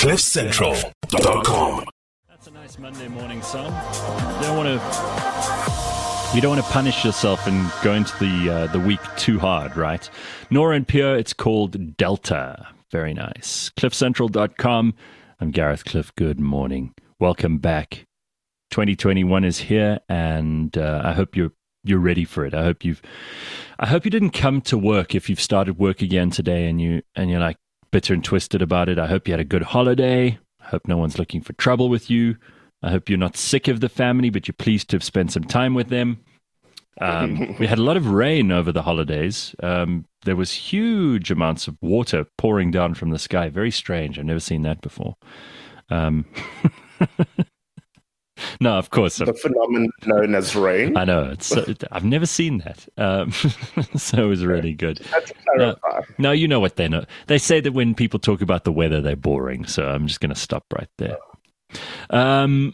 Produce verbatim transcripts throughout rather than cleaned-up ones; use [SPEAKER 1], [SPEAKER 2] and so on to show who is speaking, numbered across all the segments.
[SPEAKER 1] cliff central dot com.
[SPEAKER 2] That's a nice Monday morning song. You don't want to, you don't want to punish yourself and go into the uh, the week too hard, right? Nora En Pure, it's called Delta. Very nice. cliff central dot com. I'm Gareth Cliff. Good morning. Welcome back. twenty twenty-one is here, and uh, I hope you're you're ready for it. I hope you've. I hope you didn't come to work if you've started work again today, and you and you're like bitter and twisted about it. I hope you had a good holiday. I hope no one's looking for trouble with you. I hope you're not sick of the family, but you're pleased to have spent some time with them. Um, we had a lot of rain over the holidays. Um, there was huge amounts of water pouring down from the sky. Very strange. I've never seen that before. Um, no, of course.
[SPEAKER 3] The phenomenon known as rain.
[SPEAKER 2] I know. It's, I've never seen that. Um, so it was really good.
[SPEAKER 3] That's
[SPEAKER 2] No,
[SPEAKER 3] terrifying.
[SPEAKER 2] no, you know what they know. They say that when people talk about the weather, they're boring. So I'm just going to stop right there. Um,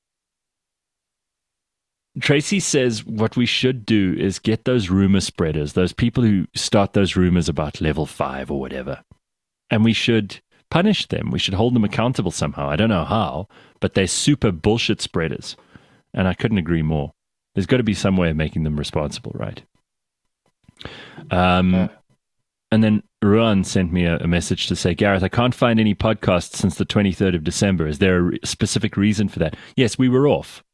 [SPEAKER 2] Tracy says what we should do is get those rumor spreaders, those people who start those rumors about level five or whatever, and we should punish them. We should hold them accountable somehow. I don't know how, but they're super bullshit spreaders, and I couldn't agree more. There's got to be some way of making them responsible, right? Um, and then Ruan sent me a, a message to say, Gareth, I can't find any podcasts since the twenty-third of December. Is there a re- specific reason for that? Yes, we were off.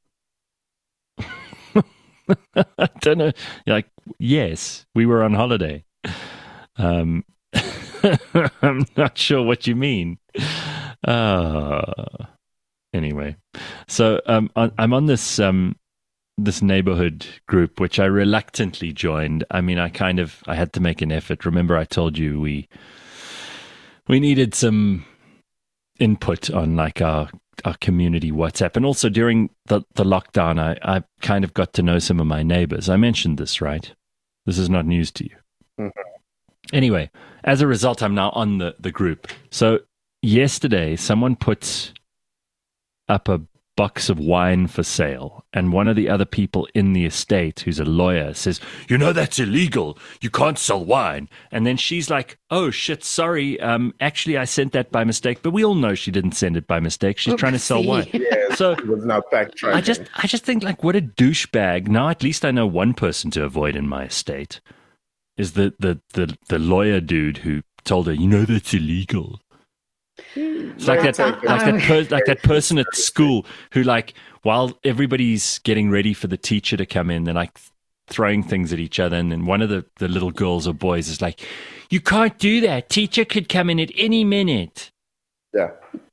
[SPEAKER 2] I don't know. You're like, yes, we were on holiday. Um, I'm not sure what you mean. Uh, anyway, so um, I- I'm on this um, this neighborhood group, which I reluctantly joined. I mean, I kind of I had to make an effort. Remember, I told you we we needed some input on like our our community WhatsApp, and also during the the lockdown, I I kind of got to know some of my neighbors. I mentioned this, right? This is not news to you.
[SPEAKER 3] Mhm.
[SPEAKER 2] Anyway, as a result, I'm now on the, the group. So yesterday, someone put up a box of wine for sale, and one of the other people in the estate, who's a lawyer, says, you know, that's illegal. You can't sell wine. And then she's like, oh, shit, sorry. Um, actually, I sent that by mistake. But we all know she didn't send it by mistake. She's trying to sell wine.
[SPEAKER 3] Yes,
[SPEAKER 2] So
[SPEAKER 3] it was now backtracking.
[SPEAKER 2] I just, I just think, like, what a douchebag. Now at least I know one person to avoid in my estate. Is the, the, the, the lawyer dude who told her, you know, that's illegal. It's like that,
[SPEAKER 3] That's
[SPEAKER 2] like
[SPEAKER 3] okay.
[SPEAKER 2] that, per, like that person at school who, like, while everybody's getting ready for the teacher to come in, they're like throwing things at each other, and then one of the, the little girls or boys is like, "You can't do that. Teacher could come in at any minute."
[SPEAKER 3] Yeah.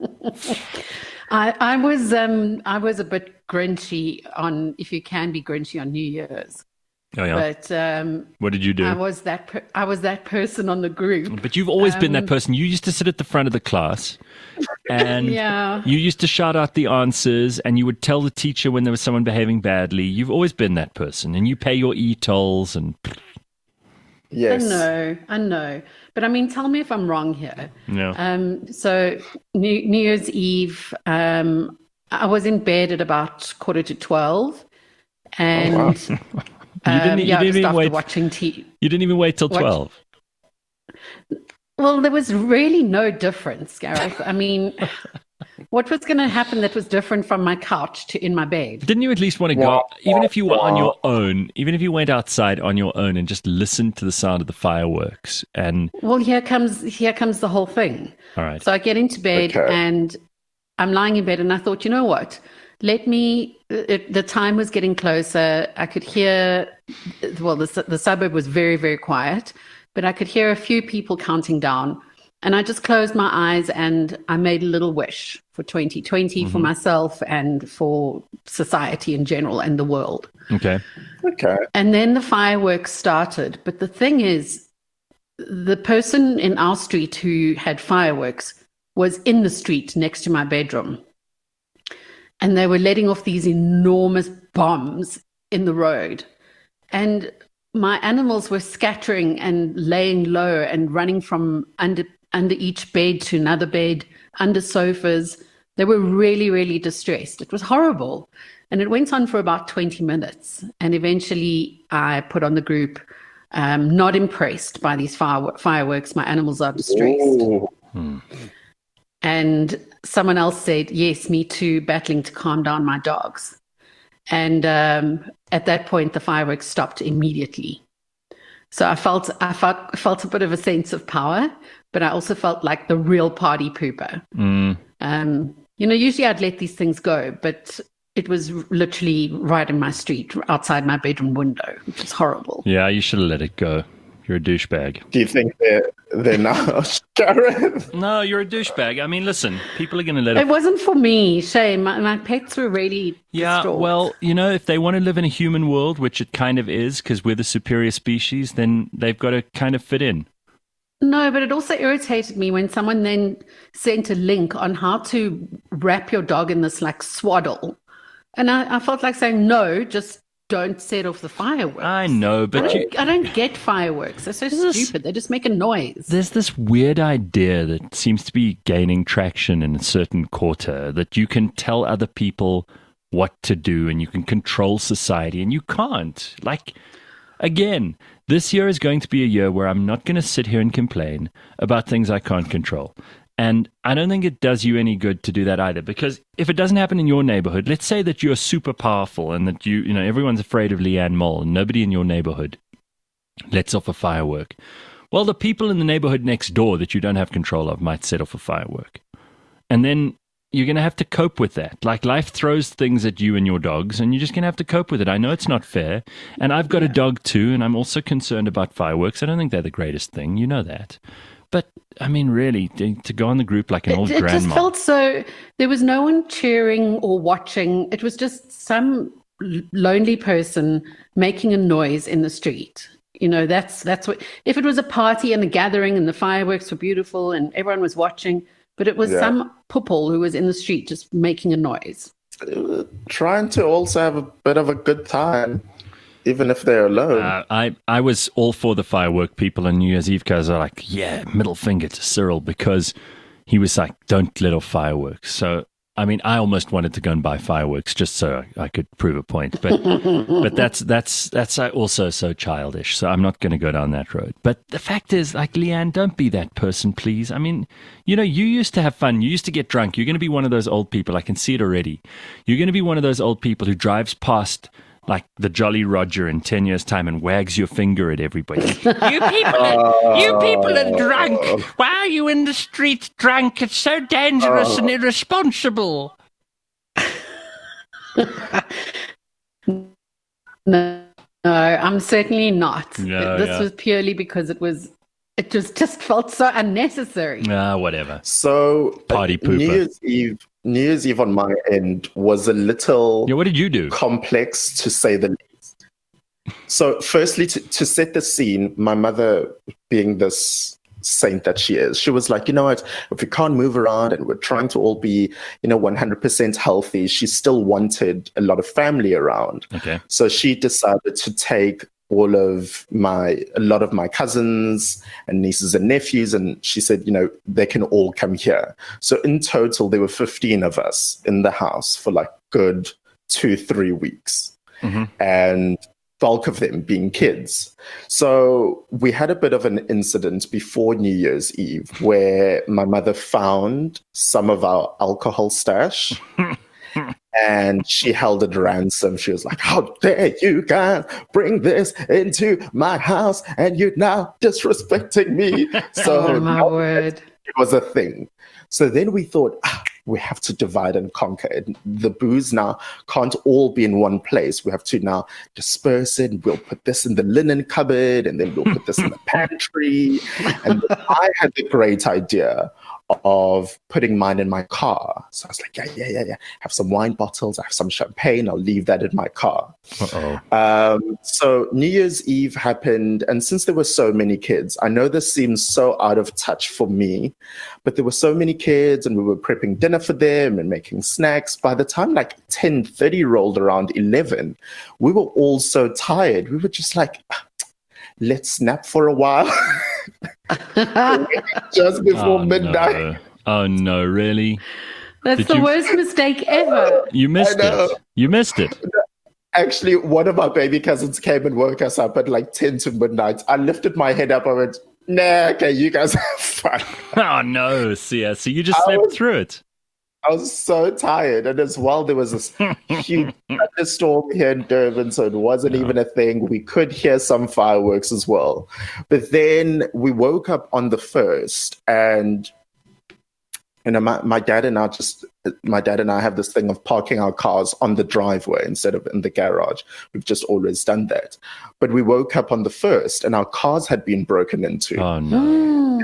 [SPEAKER 4] I, I was um I was a bit grinchy on, if you can be grinchy on New Year's,
[SPEAKER 2] Oh yeah.
[SPEAKER 4] but um
[SPEAKER 2] What did you do?
[SPEAKER 4] I was that per- I was that person on the group.
[SPEAKER 2] But you've always been that
[SPEAKER 4] Um,
[SPEAKER 2] person. You used to sit at the front of the class, and
[SPEAKER 4] Yeah.
[SPEAKER 2] you used to shout out the answers, and you would tell the teacher when there was someone behaving badly. You've always been that person, and you pay your e-tolls and
[SPEAKER 3] Yes.
[SPEAKER 4] I know, I know. But I mean, tell me if I'm wrong here.
[SPEAKER 2] no.
[SPEAKER 4] Um, so New, New Year's Eve, um, I was in bed at about quarter to twelve, and
[SPEAKER 3] wow.
[SPEAKER 2] You
[SPEAKER 4] um,
[SPEAKER 2] didn't- you
[SPEAKER 4] yeah,
[SPEAKER 2] didn't
[SPEAKER 4] just
[SPEAKER 2] even
[SPEAKER 4] after
[SPEAKER 2] wait-
[SPEAKER 4] watching T.
[SPEAKER 2] You didn't even wait till
[SPEAKER 4] What?
[SPEAKER 2] twelve.
[SPEAKER 4] Well, there was really no difference, Gareth. I mean, what was going to happen that was different from my couch to in my bed?
[SPEAKER 2] Didn't you at least want to go,
[SPEAKER 3] Wah,
[SPEAKER 2] even if you were on
[SPEAKER 3] wah.
[SPEAKER 2] your own, even if you went outside on your own and just listened to the sound of the fireworks? And
[SPEAKER 4] Well, here comes here comes the whole thing.
[SPEAKER 2] all right,
[SPEAKER 4] So I get into bed
[SPEAKER 3] Okay.
[SPEAKER 4] and I'm lying in bed, and I thought, you know what? Let me. It, the time was getting closer. I could hear. Well, the su- the suburb was very very quiet, but I could hear a few people counting down. And I just closed my eyes and I made a little wish for twenty twenty for myself and for society in general and the world.
[SPEAKER 2] okay,
[SPEAKER 3] Okay.
[SPEAKER 4] And then the fireworks started. But the thing is, the person in our street who had fireworks was in the street next to my bedroom. And they were letting off these enormous bombs in the road. And my animals were scattering and laying low and running from under under each bed to another bed, under sofas. They were really, really distressed. It was horrible. And it went on for about twenty minutes. And eventually I put on the group, um, not impressed by these fire- fireworks. My animals are distressed.
[SPEAKER 3] Ooh.
[SPEAKER 2] Hmm.
[SPEAKER 4] And someone else said, yes, me too, battling to calm down my dogs. And um, at that point, the fireworks stopped immediately. So I felt I felt felt a bit of a sense of power, but I also felt like the real party pooper.
[SPEAKER 2] Mm.
[SPEAKER 4] Um, you know, usually I'd let these things go, but it was literally right in my street, outside my bedroom window, which is horrible.
[SPEAKER 2] Yeah, you should have let it go. You're a douchebag.
[SPEAKER 3] Do you think they're, they're now, Sharon?
[SPEAKER 2] No, you're a douchebag. I mean, listen, people are going to let it...
[SPEAKER 4] It wasn't for me, shame. My, my pets were really
[SPEAKER 2] Yeah,
[SPEAKER 4] distraught.
[SPEAKER 2] well, you know, if they want to live in a human world, which it kind of is, because we're the superior species, then they've got to kind of fit in.
[SPEAKER 4] No, but it also irritated me when someone then sent a link on how to wrap your dog in this like swaddle. And I, I felt like saying, no, just don't set off the fireworks.
[SPEAKER 2] I know, but
[SPEAKER 4] I
[SPEAKER 2] you...
[SPEAKER 4] don't, I don't get fireworks. They're so
[SPEAKER 2] This-
[SPEAKER 4] stupid. They just make a noise.
[SPEAKER 2] There's this weird idea that seems to be gaining traction in a certain quarter, that you can tell other people what to do and you can control society, and you can't. Like, again, this year is going to be a year where I'm not going to sit here and complain about things I can't control. And I don't think it does you any good to do that either, because if it doesn't happen in your neighborhood, let's say that you're super powerful and that you, you know, everyone's afraid of Leanne Mole and nobody in your neighborhood lets off a firework. Well, the people in the neighborhood next door that you don't have control of might set off a firework. And then you're going to have to cope with that. Like, life throws things at you and your dogs, and you're just going to have to cope with it. I know it's not fair. And I've got a dog too, and I'm also concerned about fireworks. I don't think they're the greatest thing. You know that. But, I mean, really, to, to go on the group like an
[SPEAKER 4] It,
[SPEAKER 2] old
[SPEAKER 4] it
[SPEAKER 2] grandma.
[SPEAKER 4] just felt so, there was no one cheering or watching. It was just some l- lonely person making a noise in the street. You know, that's that's what, if it was a party and a gathering and the fireworks were beautiful and everyone was watching, but it was
[SPEAKER 3] Yeah.
[SPEAKER 4] some poople who was in the street just making a noise.
[SPEAKER 3] Trying to also have a bit of a good time, even if they're alone.
[SPEAKER 2] Uh, I, I was all for the firework people on New Year's Eve because I like, yeah, middle finger to Cyril, because he was like, don't let off fireworks. So, I mean, I almost wanted to go and buy fireworks just so I, I could prove a point. But but that's that's that's also so childish. So I'm not going to go down that road. But the fact is, like, Leanne, don't be that person, please. I mean, you know, you used to have fun. You used to get drunk. You're going to be one of those old people. I can see it already. You're going to be one of those old people who drives past like the Jolly Roger in ten years' time and wags your finger at everybody. You people are, you people are drunk. Why are you in the streets drunk? It's so dangerous and irresponsible.
[SPEAKER 4] No, no, I'm certainly not.
[SPEAKER 2] No,
[SPEAKER 4] this
[SPEAKER 2] yeah.
[SPEAKER 4] was purely because it was, it just, just felt so unnecessary.
[SPEAKER 2] Ah, whatever.
[SPEAKER 3] So
[SPEAKER 2] Party
[SPEAKER 3] uh, New
[SPEAKER 2] pooper.
[SPEAKER 3] Year's Eve, New Year's Eve on my end was a little
[SPEAKER 2] Yeah, what did you do?
[SPEAKER 3] complex, to say the least. So, firstly, to, to set the scene, my mother, being this saint that she is, she was like, you know what, if we can't move around and we're trying to all be, you know, one hundred percent healthy, she still wanted a lot of family around.
[SPEAKER 2] Okay.
[SPEAKER 3] So she decided to take all of my, a lot of my cousins and nieces and nephews, and she said, you know, they can all come here. So in total, there were fifteen of us in the house for like good two, three weeks.
[SPEAKER 2] Mm-hmm.
[SPEAKER 3] And bulk of them being kids. So we had a bit of an incident before New Year's Eve where my mother found some of our alcohol stash. And she held it ransom. She was like, how dare you guys bring this into my house and you're now disrespecting me. So
[SPEAKER 4] Oh, my
[SPEAKER 3] now
[SPEAKER 4] word.
[SPEAKER 3] it was a thing. So then we thought, ah, we have to divide and conquer. And the booze now can't all be in one place. We have to now disperse it. We'll put this in the linen cupboard and then we'll put this in the pantry. And I had the great idea of putting mine in my car. So I was like, yeah, yeah, yeah, yeah. Have some wine bottles. I have some champagne. I'll leave that in my car.
[SPEAKER 2] Uh-oh.
[SPEAKER 3] Um, so New Year's Eve happened. And since there were so many kids, I know this seems so out of touch for me, but there were so many kids and we were prepping dinner for them and making snacks. By the time like ten thirty rolled around eleven, we were all so tired. We were just like, let's nap for a while. Just before
[SPEAKER 2] Oh,
[SPEAKER 3] midnight.
[SPEAKER 2] no. Oh, no, really?
[SPEAKER 4] That's
[SPEAKER 2] Did
[SPEAKER 4] the
[SPEAKER 2] you-
[SPEAKER 4] worst mistake ever.
[SPEAKER 2] You missed
[SPEAKER 3] I know.
[SPEAKER 2] it. You missed it.
[SPEAKER 3] Actually, one of our baby cousins came and woke us up at like ten to midnight. I lifted my head up. I went, Nah, okay, you guys have fun.
[SPEAKER 2] Oh no, Sia. So you just
[SPEAKER 3] I
[SPEAKER 2] slept
[SPEAKER 3] was-
[SPEAKER 2] through it.
[SPEAKER 3] I was so tired. And as well, there was this huge thunderstorm here in Durban, so it wasn't even a thing. We could hear some fireworks as well. But then we woke up on the first, and you know, my, my dad and I just my dad and I have this thing of parking our cars on the driveway instead of in the garage. We've just always done that. But we woke up on the first, and our cars had been broken into.
[SPEAKER 2] Oh no.
[SPEAKER 4] Mm.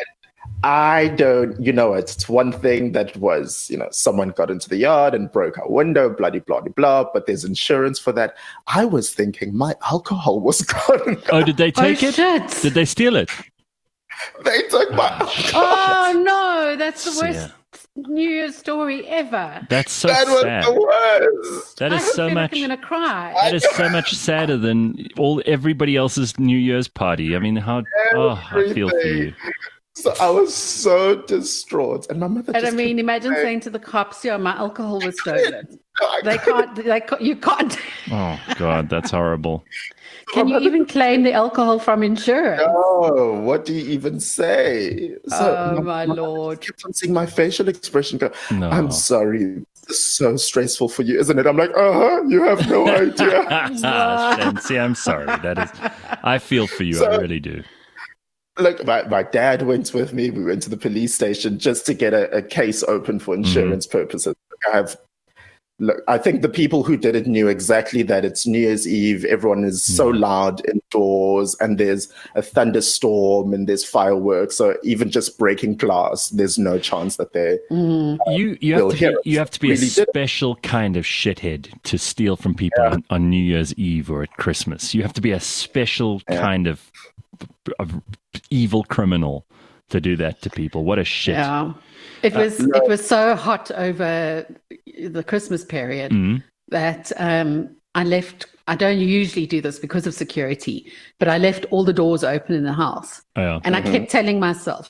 [SPEAKER 3] I don't, you know, it's, it's one thing that was, you know, someone got into the yard and broke our window, bloody, bloody, blah, but there's insurance for that. I was thinking my alcohol was gone.
[SPEAKER 2] Oh, did they take
[SPEAKER 4] Oh,
[SPEAKER 2] it?
[SPEAKER 4] shit.
[SPEAKER 2] Did they steal it?
[SPEAKER 3] They took my
[SPEAKER 4] Oh no, that's the
[SPEAKER 2] Sia.
[SPEAKER 4] worst New Year's story ever.
[SPEAKER 2] That's so
[SPEAKER 3] That was
[SPEAKER 2] sad.
[SPEAKER 3] the worst.
[SPEAKER 2] That
[SPEAKER 4] I
[SPEAKER 2] is
[SPEAKER 4] hope
[SPEAKER 2] so
[SPEAKER 4] you're
[SPEAKER 2] much.
[SPEAKER 4] I'm going to cry.
[SPEAKER 2] That is so much sadder than all everybody else's New Year's party. I mean, how? Oh, I feel for you.
[SPEAKER 3] So I was so distraught. And my mother
[SPEAKER 4] And I
[SPEAKER 3] just
[SPEAKER 4] mean,
[SPEAKER 3] kept
[SPEAKER 4] imagine
[SPEAKER 3] saying,
[SPEAKER 4] saying to the cops, "Yeah, my alcohol was stolen."
[SPEAKER 3] "I
[SPEAKER 4] They can't. They ca- you can't.
[SPEAKER 2] Oh God, that's horrible.
[SPEAKER 4] Can you even claim the alcohol from insurance?
[SPEAKER 3] Oh, what do you even say?
[SPEAKER 4] Oh, my
[SPEAKER 3] mother
[SPEAKER 4] Lord.
[SPEAKER 3] just kept on seeing my facial expression go,
[SPEAKER 2] No.
[SPEAKER 3] I'm sorry. This is so stressful for you, isn't it? I'm like, uh-huh, you have no idea.
[SPEAKER 2] Shancy, I'm sorry. That is, I feel for you. I
[SPEAKER 3] So-
[SPEAKER 2] really do.
[SPEAKER 3] Look, my, my dad went with me. We went to the police station just to get a, a case open for insurance purposes. I have Look, I think the people who did it knew exactly that it's New Year's Eve. Everyone is so loud indoors, and there's a thunderstorm and there's fireworks. So even just breaking glass, there's no chance that they.
[SPEAKER 4] Mm.
[SPEAKER 2] You you
[SPEAKER 3] They'll
[SPEAKER 2] have to
[SPEAKER 3] hear
[SPEAKER 2] be,
[SPEAKER 3] it.
[SPEAKER 2] you have to be
[SPEAKER 3] Really
[SPEAKER 2] a
[SPEAKER 3] did it.
[SPEAKER 2] special kind of shithead to steal from people on, on New Year's Eve or at Christmas. You have to be a special
[SPEAKER 3] Yeah.
[SPEAKER 2] kind of, of evil criminal to do that to people. What a shit.
[SPEAKER 4] Yeah, it was
[SPEAKER 3] no.
[SPEAKER 4] it was so hot over the Christmas period
[SPEAKER 2] Mhm.
[SPEAKER 4] that um, I left. I don't usually do this because of security, but I left all the doors open in the house,
[SPEAKER 2] Oh, yeah.
[SPEAKER 4] and I kept telling myself,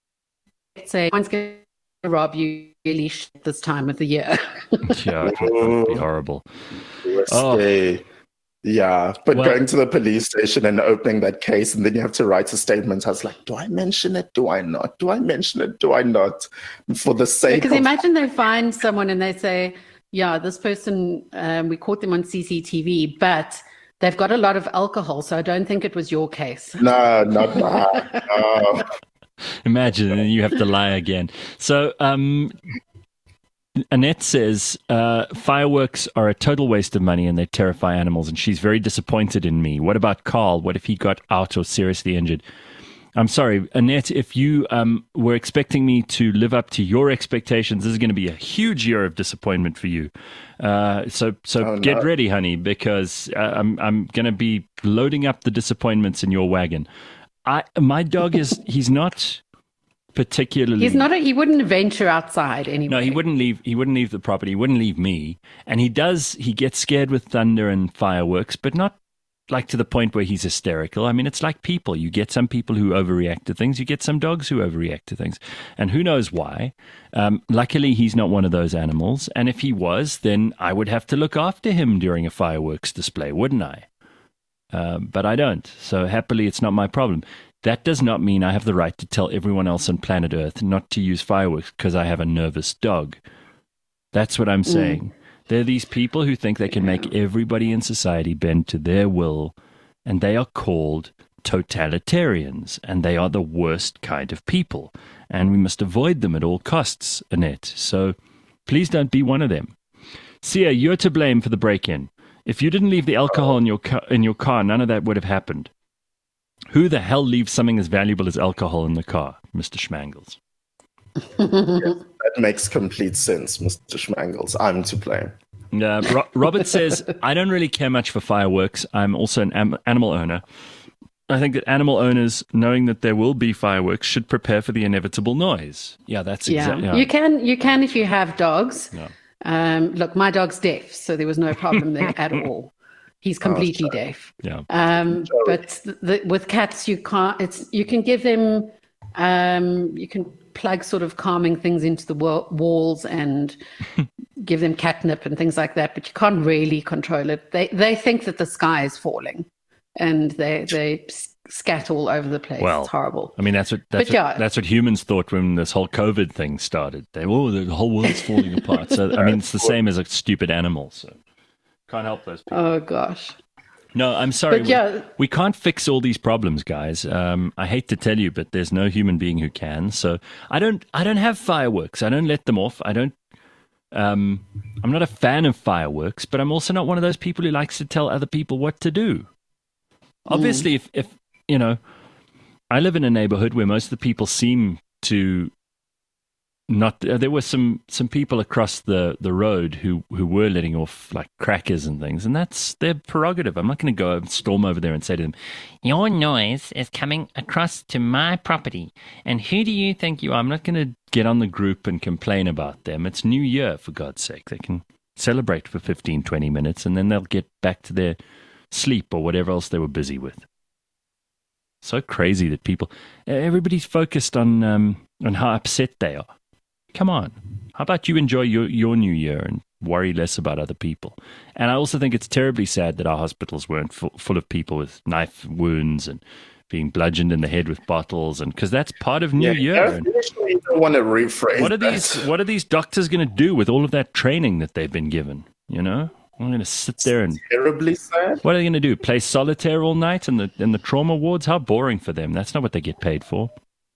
[SPEAKER 4] "Say, one's going to rob you really shit this time of the year."
[SPEAKER 2] Yeah, it would, it would be horrible. Oh.
[SPEAKER 3] Risque. Yeah, but
[SPEAKER 2] Well-
[SPEAKER 3] going to the police station and opening that case, and then you have to write a statement. I was like, do I mention it? Do I not? Do I mention it? Do I not? For the sake
[SPEAKER 4] Because
[SPEAKER 3] of
[SPEAKER 4] imagine they find someone and they say, "Yeah, this person, um, we caught them on C C T V, but they've got a lot of alcohol, so I don't think it was your case."
[SPEAKER 3] no, not mine. No.
[SPEAKER 2] Imagine, and then you have to lie again. So, um, Annette says uh, fireworks are a total waste of money and they terrify animals, and she's very disappointed in me. What about Carl? What if he got out or seriously injured? I'm sorry, Annette, if you um, were expecting me to live up to your expectations, this is going to be a huge year of disappointment for you. Uh, so so
[SPEAKER 3] Oh,
[SPEAKER 2] get
[SPEAKER 3] no.
[SPEAKER 2] ready, honey, because uh, I'm, I'm going to be loading up the disappointments in your wagon. I My dog is, he's not particularly...
[SPEAKER 4] He's not. A, he wouldn't venture outside anyway.
[SPEAKER 2] No, he wouldn't leave. He wouldn't leave the property. He wouldn't leave me. And he does. He gets scared with thunder and fireworks, but not like to the point where he's hysterical. I mean, it's like people. You get some people who overreact to things. You get some dogs who overreact to things, and who knows why. Um, luckily, he's not one of those animals. And if he was, then I would have to look after him during a fireworks display, wouldn't I? Um, but I don't. So happily, it's not my problem. That does not mean I have the right to tell everyone else on planet Earth not to use fireworks because I have a nervous dog. That's what I'm saying. There are these people who think they can make everybody in society bend to their will, and they are called totalitarians, and they are the worst kind of people, and we must avoid them at all costs, Annette. So please don't be one of them. Sia, you're to blame for the break-in. If you didn't leave the alcohol in your car, in your car, none of that would have happened. Who the hell leaves something as valuable as alcohol in the car, Mister Schmangles?
[SPEAKER 3] That makes complete sense, Mister Schmangles. I'm to blame.
[SPEAKER 2] Uh, Ro- Robert says, I don't really care much for fireworks. I'm also an am- animal owner. I think that animal owners, knowing that there will be fireworks, should prepare for the inevitable noise. Yeah, that's
[SPEAKER 4] Yeah,
[SPEAKER 2] exactly.
[SPEAKER 4] you can. You can if you have dogs.
[SPEAKER 2] Yeah.
[SPEAKER 4] Um, look, my dog's deaf, so there was no problem there at all. He's completely deaf.
[SPEAKER 2] Yeah.
[SPEAKER 4] Um, but the, the, with cats, you can't. It's you can give them. Um, you can plug sort of calming things into the wa- walls and give them catnip and things like that. But you can't really control it. They they think that the sky is falling, and they they scat all over the place.
[SPEAKER 2] Well,
[SPEAKER 4] it's horrible.
[SPEAKER 2] I mean, that's what that's
[SPEAKER 4] But
[SPEAKER 2] what,
[SPEAKER 4] yeah.
[SPEAKER 2] that's what humans thought when this whole COVID thing started. They, oh, the whole world's falling apart. So I mean, it's the same as a stupid animal. So can't help those people.
[SPEAKER 4] Oh gosh.
[SPEAKER 2] No, I'm sorry.
[SPEAKER 4] But
[SPEAKER 2] we,
[SPEAKER 4] yeah.
[SPEAKER 2] we can't fix all these problems, guys. Um, I hate to tell you, but there's no human being who can. So I don't. I don't have fireworks. I don't let them off. I don't. Um, I'm not a fan of fireworks, but I'm also not one of those people who likes to tell other people what to do. Obviously, if, if you know, I live in a neighborhood where most of the people seem to not. Uh, there were some some people across the, the road who, who were letting off like crackers and things, and that's their prerogative. I'm not going to go and storm over there and say to them, "Your noise is coming across to my property, and who do you think you are?" I'm not going to get on the group and complain about them. It's New Year, for God's sake. They can celebrate for fifteen, twenty minutes, and then they'll get back to their sleep or whatever else they were busy with. So crazy that people, everybody's focused on um, on how upset they are. Come on. How about you enjoy your, your New Year and worry less about other people? And I also think it's terribly sad that our hospitals weren't full, full of people with knife wounds and being bludgeoned in the head with bottles, and because that's part of New
[SPEAKER 3] Yeah,
[SPEAKER 2] Year.
[SPEAKER 3] I actually don't want to rephrase
[SPEAKER 2] What are
[SPEAKER 3] that.
[SPEAKER 2] these? What are these doctors going to do with all of that training that they've been given? You know, I'm going to sit there and
[SPEAKER 3] Terribly sad.
[SPEAKER 2] what are they going to do? Play solitaire all night in the in the trauma wards? How boring for them. That's not what they get paid for.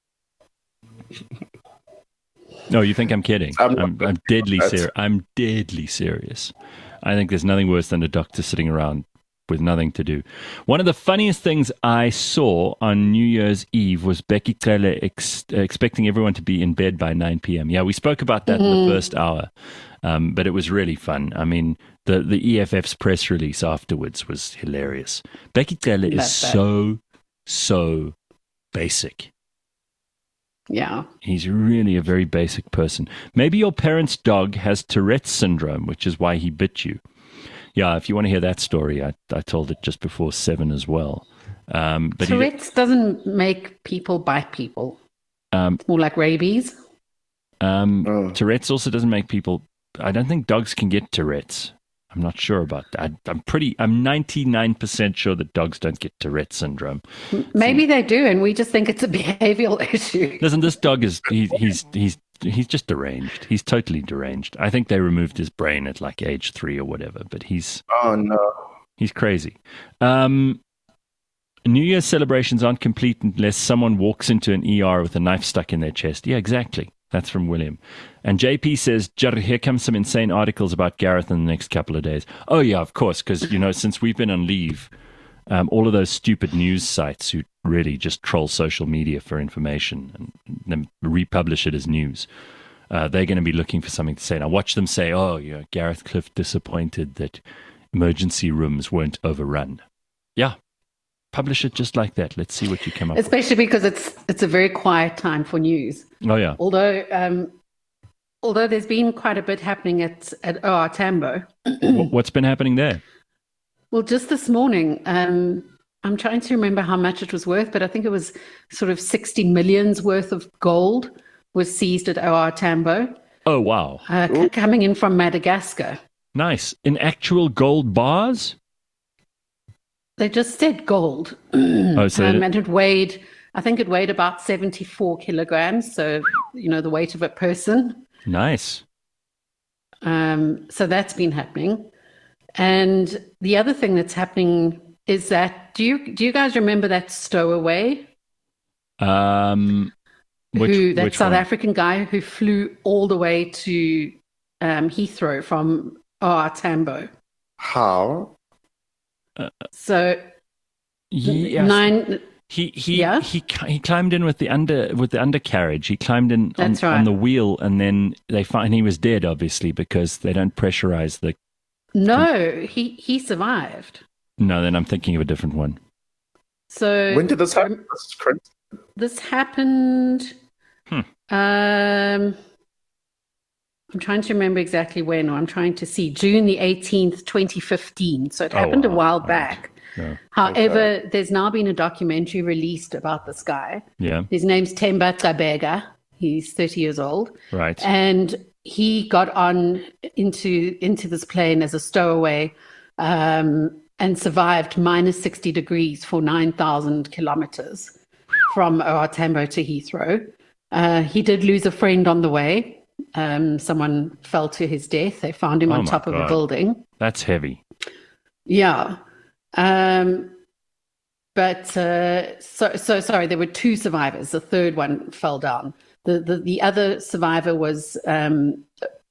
[SPEAKER 2] No, you think I'm kidding?
[SPEAKER 3] I'm
[SPEAKER 2] I'm,
[SPEAKER 3] not-
[SPEAKER 2] I'm deadly
[SPEAKER 3] that's-
[SPEAKER 2] serious. I'm deadly serious. I think there's nothing worse than a doctor sitting around with nothing to do. One of the funniest things I saw on New Year's Eve was Becky Cele ex- expecting everyone to be in bed by nine p.m. Yeah, we spoke about that in the first hour, um, but it was really fun. I mean, the, the E F F's press release afterwards was hilarious. Becky Cele is
[SPEAKER 4] Love that.
[SPEAKER 2] so, so basic.
[SPEAKER 4] Yeah.
[SPEAKER 2] He's really a very basic person. Maybe your parent's dog has Tourette's syndrome, which is why he bit you. Yeah, if you want to hear that story, I, I told it just before seven as well. Um, but he,
[SPEAKER 4] Tourette's doesn't make people bite people.
[SPEAKER 2] um,
[SPEAKER 4] It's more like rabies.
[SPEAKER 2] um,
[SPEAKER 3] Oh.
[SPEAKER 2] Tourette's also doesn't make people. I don't think dogs can get Tourette's. I'm not sure about that. I, I'm pretty. I'm ninety-nine percent sure that dogs don't get Tourette's syndrome.
[SPEAKER 4] Maybe they do, and we just think it's a behavioral issue.
[SPEAKER 2] Listen, this dog is he, he's he's he's just deranged. He's totally deranged. I think they removed his brain at like age three or whatever. But he's
[SPEAKER 3] Oh no.
[SPEAKER 2] he's crazy. Um, New Year's celebrations aren't complete unless someone walks into an E R with a knife stuck in their chest. Yeah, exactly. That's from William. And J P says, "Jar, here comes some insane articles about Gareth in the next couple of days." Oh, yeah, of course, because, you know, since we've been on leave, um, all of those stupid news sites who really just troll social media for information and then republish it as news, uh, they're going to be looking for something to say. Now, watch them say, oh, yeah, Gareth Cliff disappointed that emergency rooms weren't overrun. Yeah, publish it just like that. Let's see what you come up with.
[SPEAKER 4] Especially because it's it's a very quiet time for news.
[SPEAKER 2] Oh, yeah.
[SPEAKER 4] Although um, although there's been quite a bit happening at at O R Tambo.
[SPEAKER 2] Wh- What's been happening there?
[SPEAKER 4] Well, just this morning, um, I'm trying to remember how much it was worth, but I think it was sort of sixty millions worth of gold was seized at O R Tambo,
[SPEAKER 2] Oh, wow.
[SPEAKER 4] uh, c- coming in from Madagascar.
[SPEAKER 2] Nice. In actual gold bars?
[SPEAKER 4] They just said gold,
[SPEAKER 2] Oh, so
[SPEAKER 4] um,
[SPEAKER 2] they-
[SPEAKER 4] and it weighed. I think it weighed about seventy-four kilograms, so you know the weight of a person.
[SPEAKER 2] nice.
[SPEAKER 4] Um, so that's been happening. And the other thing that's happening is that do you do you guys remember that stowaway
[SPEAKER 2] Um, which,
[SPEAKER 4] who that
[SPEAKER 2] which
[SPEAKER 4] South
[SPEAKER 2] one?
[SPEAKER 4] African guy who flew all the way to um, Heathrow from O R Tambo?
[SPEAKER 3] How?
[SPEAKER 4] So
[SPEAKER 2] Yes.
[SPEAKER 4] nine.
[SPEAKER 2] He he
[SPEAKER 4] Yeah?
[SPEAKER 2] he he climbed in with the under with the undercarriage. He climbed in on,
[SPEAKER 4] That's right.
[SPEAKER 2] on the wheel, and then they find he was dead, obviously, because they don't pressurize the.
[SPEAKER 4] No, he he survived.
[SPEAKER 2] No, then I'm thinking of a different one.
[SPEAKER 4] So
[SPEAKER 3] When did this happen? This is crazy.
[SPEAKER 4] This happened.
[SPEAKER 2] Hmm.
[SPEAKER 4] Um, I'm trying to remember exactly when, or I'm trying to see June the eighteenth, twenty fifteen. So it
[SPEAKER 2] Oh,
[SPEAKER 4] happened a
[SPEAKER 2] wow.
[SPEAKER 4] while
[SPEAKER 2] Right.
[SPEAKER 4] back.
[SPEAKER 2] Yeah.
[SPEAKER 4] However, there's now been a documentary released about this guy.
[SPEAKER 2] Yeah.
[SPEAKER 4] His name's Temba Tabega. He's thirty years old,
[SPEAKER 2] Right.
[SPEAKER 4] and he got on into into this plane as a stowaway, um, and survived minus sixty degrees for nine thousand kilometers from O R Tambo to Heathrow. Uh, he did lose a friend on the way. Um, someone fell to his death. They found him
[SPEAKER 2] Oh
[SPEAKER 4] on
[SPEAKER 2] my
[SPEAKER 4] top of a
[SPEAKER 2] God.
[SPEAKER 4] building.
[SPEAKER 2] That's heavy.
[SPEAKER 4] Yeah. Um, but uh, so, so sorry, there were two survivors. The third one fell down. The, the, the other survivor was um,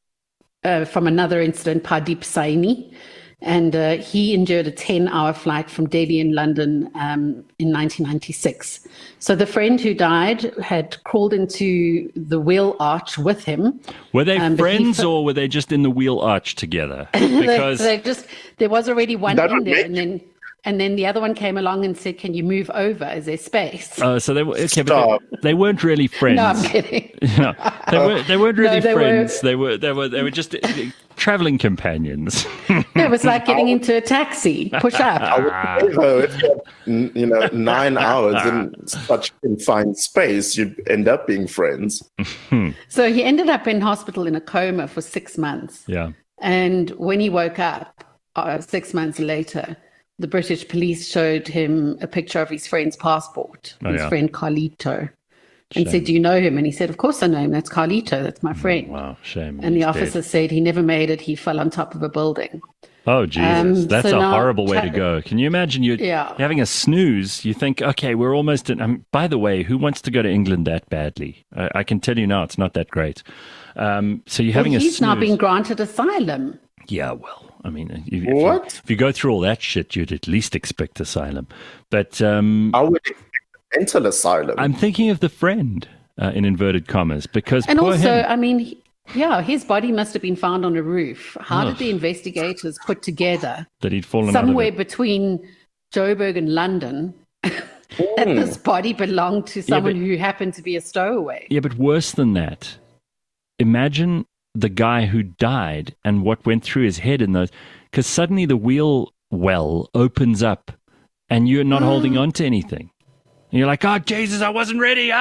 [SPEAKER 4] uh, from another incident, Pardeep Saini. And uh, he endured a ten-hour flight from Delhi and London um, in nineteen ninety-six. So the friend who died had crawled into the wheel arch with him.
[SPEAKER 2] Were they
[SPEAKER 4] Um, but he
[SPEAKER 2] friends
[SPEAKER 4] fe-
[SPEAKER 2] or were they just in the wheel arch together? Because
[SPEAKER 4] they, they just there was already one
[SPEAKER 3] That
[SPEAKER 4] in
[SPEAKER 3] would
[SPEAKER 4] there,
[SPEAKER 3] make-
[SPEAKER 4] and then and then the other one came along and said, "Can you move over? Is there space?"
[SPEAKER 2] uh, so they were okay, but
[SPEAKER 3] Stop.
[SPEAKER 2] they, they weren't really friends.
[SPEAKER 4] No, I'm kidding.
[SPEAKER 2] No, they weren't. They weren't really
[SPEAKER 4] they were-
[SPEAKER 2] friends. They were. They were. They were just uh, traveling companions.
[SPEAKER 4] It was like getting into a taxi. Push up.
[SPEAKER 3] I would say, though, if you have, n- you know, nine hours in such confined space, you'd end up being friends.
[SPEAKER 4] So he ended up in hospital in a coma for six months.
[SPEAKER 2] Yeah.
[SPEAKER 4] And when he woke up uh, six months later, the British police showed him a picture of his friend's passport,
[SPEAKER 2] Oh,
[SPEAKER 4] his
[SPEAKER 2] yeah.
[SPEAKER 4] friend Carlito, and
[SPEAKER 2] Shame.
[SPEAKER 4] said, "Do you know him?" And he said, "Of course I know him. That's Carlito. That's my friend."
[SPEAKER 2] Wow. Shame.
[SPEAKER 4] And the
[SPEAKER 2] He's
[SPEAKER 4] officer
[SPEAKER 2] dead.
[SPEAKER 4] said he never made it. He fell on top of a building.
[SPEAKER 2] Oh Jesus,
[SPEAKER 4] Um,
[SPEAKER 2] that's
[SPEAKER 4] so
[SPEAKER 2] a
[SPEAKER 4] now-
[SPEAKER 2] horrible way to
[SPEAKER 4] tra-
[SPEAKER 2] go. Can you imagine you
[SPEAKER 4] Yeah.
[SPEAKER 2] you're having a snooze? You think, okay, we're almost in. Um, by the way, who wants to go to England that badly? I, I can tell you now, it's not that great. Um, so you're having
[SPEAKER 4] Well,
[SPEAKER 2] a
[SPEAKER 4] he's
[SPEAKER 2] snooze.
[SPEAKER 4] now been granted asylum.
[SPEAKER 2] Yeah, well, I mean, if, if you,
[SPEAKER 3] What?
[SPEAKER 2] if you go through all that shit, you'd at least expect asylum. But um,
[SPEAKER 3] I would expect mental asylum.
[SPEAKER 2] I'm thinking of the friend uh, in inverted commas because
[SPEAKER 4] And
[SPEAKER 2] poor
[SPEAKER 4] also,
[SPEAKER 2] him.
[SPEAKER 4] I mean, he- yeah, his body must have been found on a roof. How
[SPEAKER 2] Ugh.
[SPEAKER 4] did the investigators put together
[SPEAKER 2] that he'd fallen
[SPEAKER 4] somewhere
[SPEAKER 2] out of it.
[SPEAKER 4] between Joburg and London that this body belonged to someone
[SPEAKER 2] but-
[SPEAKER 4] who happened to be a stowaway?
[SPEAKER 2] Yeah, but worse than that, imagine the guy who died and what went through his head in those. Because suddenly the wheel well opens up and you're not holding on to anything. And you're like, oh, Jesus, I wasn't ready.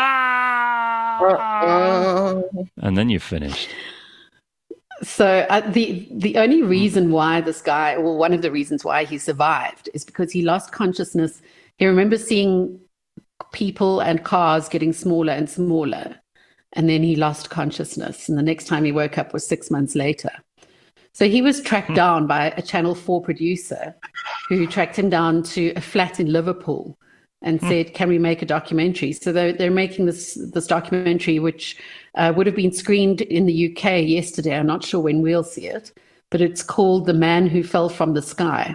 [SPEAKER 2] Ah!
[SPEAKER 3] Uh,
[SPEAKER 2] And then you're finished.
[SPEAKER 4] So uh, the the only reason why this guy, well, one of the reasons why he survived is because he lost consciousness. He remembers seeing people and cars getting smaller and smaller, and then he lost consciousness. And the next time he woke up was six months later. So he was tracked down by a Channel four producer who tracked him down to a flat in Liverpool and said, "Can we make a documentary?" So they're, they're making this this documentary, which uh, would have been screened in the U K yesterday. I'm not sure when we'll see it, but it's called "The Man Who Fell from the Sky."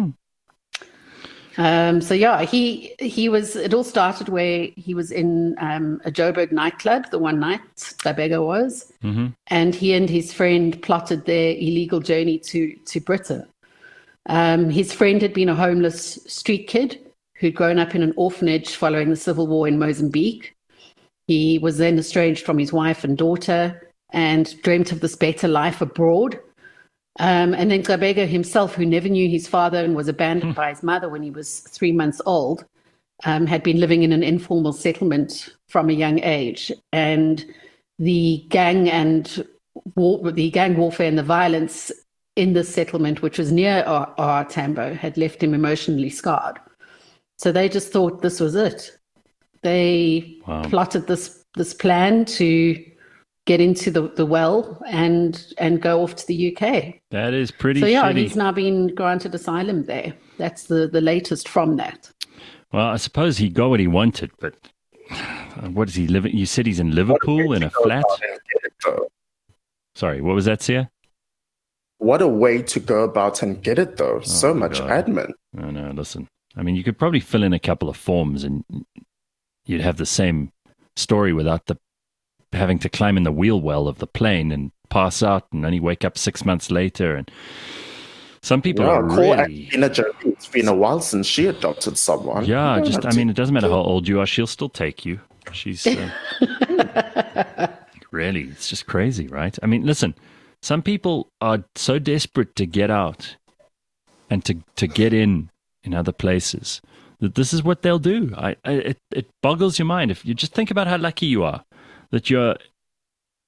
[SPEAKER 4] um, so yeah, he he was. It all started where he was in um, a Joburg nightclub the one night Tlabega was,
[SPEAKER 2] Mm-hmm.
[SPEAKER 4] and he and his friend plotted their illegal journey to to Britain. Um, his friend had been a homeless street kid who'd grown up in an orphanage following the civil war in Mozambique. He was then estranged from his wife and daughter and dreamt of this better life abroad. Um, and then Tlabega himself, who never knew his father and was abandoned by his mother when he was three months old, um, had been living in an informal settlement from a young age. And the gang and war, the gang warfare and the violence in this settlement, which was near O R Tambo, had left him emotionally scarred. So they just thought this was it. They
[SPEAKER 2] Wow.
[SPEAKER 4] plotted this this plan to get into the, the well and and go off to the U K.
[SPEAKER 2] That is pretty
[SPEAKER 4] So yeah,
[SPEAKER 2] shitty.
[SPEAKER 4] he's now been granted asylum there. That's the, the latest from that.
[SPEAKER 2] Well, I suppose he got what he wanted, but what is he living? You said he's in Liverpool in a flat?
[SPEAKER 3] Go about and get it, though.
[SPEAKER 2] Sorry, what was that, Sia?
[SPEAKER 3] What a way to go about and get it, though. so
[SPEAKER 2] my
[SPEAKER 3] much
[SPEAKER 2] God.
[SPEAKER 3] admin.
[SPEAKER 2] No, no, listen. I mean, you could probably fill in a couple of forms and you'd have the same story without the having to climb in the wheel well of the plane and pass out and only wake up six months later. And some people
[SPEAKER 3] Yeah,
[SPEAKER 2] are
[SPEAKER 3] call
[SPEAKER 2] really...
[SPEAKER 3] Angelina Jolie. It's been a while since she adopted someone.
[SPEAKER 2] Yeah,
[SPEAKER 3] You don't
[SPEAKER 2] just,
[SPEAKER 3] have
[SPEAKER 2] I
[SPEAKER 3] to-
[SPEAKER 2] mean, it doesn't matter how old you are, she'll still take you. She's... Uh, really, it's just crazy, right? I mean, listen, some people are so desperate to get out and to, to get in in other places that this is what they'll do. I, I it, it boggles your mind. If you just think about how lucky you are that you're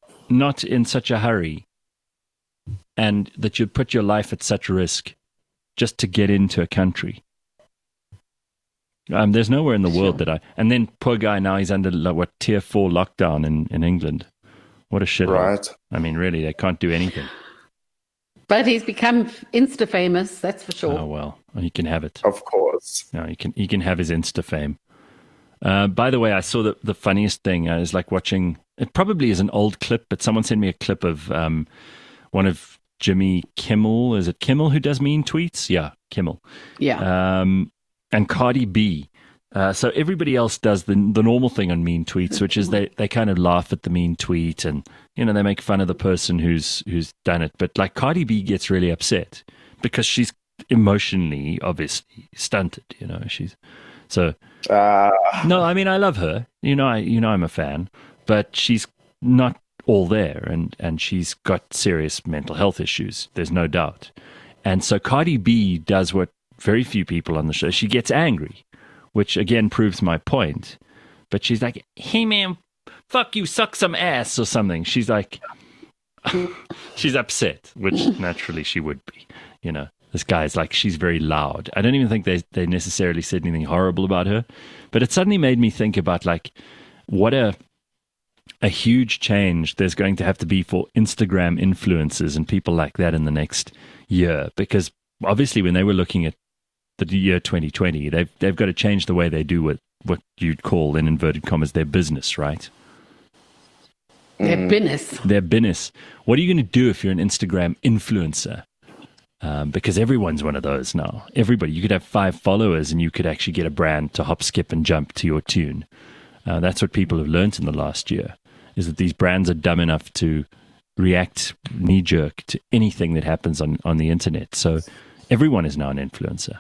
[SPEAKER 2] not in such a hurry and that you put your life at such risk just to get into a country. Um, there's nowhere in the world that I... And then poor guy, now he's under, like, what, tier four lockdown in, in England. What a shit.
[SPEAKER 3] Right.
[SPEAKER 2] I mean, really, they can't do anything.
[SPEAKER 4] But he's become Insta famous, that's for sure.
[SPEAKER 2] Oh, well, he can have it.
[SPEAKER 3] Of course.
[SPEAKER 2] No, he can, he can have his Insta fame. Uh, by the way, I saw the, the funniest thing. I was like watching... It probably is an old clip, but someone sent me a clip of um, one of Jimmy Kimmel. Is it Kimmel who does mean tweets? Yeah, Kimmel.
[SPEAKER 4] Yeah.
[SPEAKER 2] Um, and Cardi B. Uh, so everybody else does the the normal thing on mean tweets, which is they, they kind of laugh at the mean tweet and, you know, they make fun of the person who's who's done it. But like Cardi B gets really upset because she's emotionally, obviously stunted. You know, she's so.
[SPEAKER 3] Uh,
[SPEAKER 2] No, I mean I love her. You know, I you know I'm a fan. But she's not all there, and, and she's got serious mental health issues. There's no doubt. And so Cardi B does what very few people on the show. She gets angry, which again proves my point. But she's like, "Hey man, fuck you, suck some ass," or something. She's like, she's upset, which naturally she would be. You know, this guy's like, she's very loud. I don't even think they they necessarily said anything horrible about her, but it suddenly made me think about like what a a huge change there's going to have to be for Instagram influencers and people like that in the next year, because obviously when they were looking at the year twenty twenty, they've they've got to change the way they do what what you'd call in inverted commas their business, right?
[SPEAKER 4] Their business.
[SPEAKER 2] Their business. What are you going to do if you're an Instagram influencer? Um, because everyone's one of those now. Everybody, you could have five followers and you could actually get a brand to hop, skip, and jump to your tune. Uh, that's what people have learned in the last year, is that these brands are dumb enough to react knee-jerk to anything that happens on, on the internet. So everyone is now an influencer.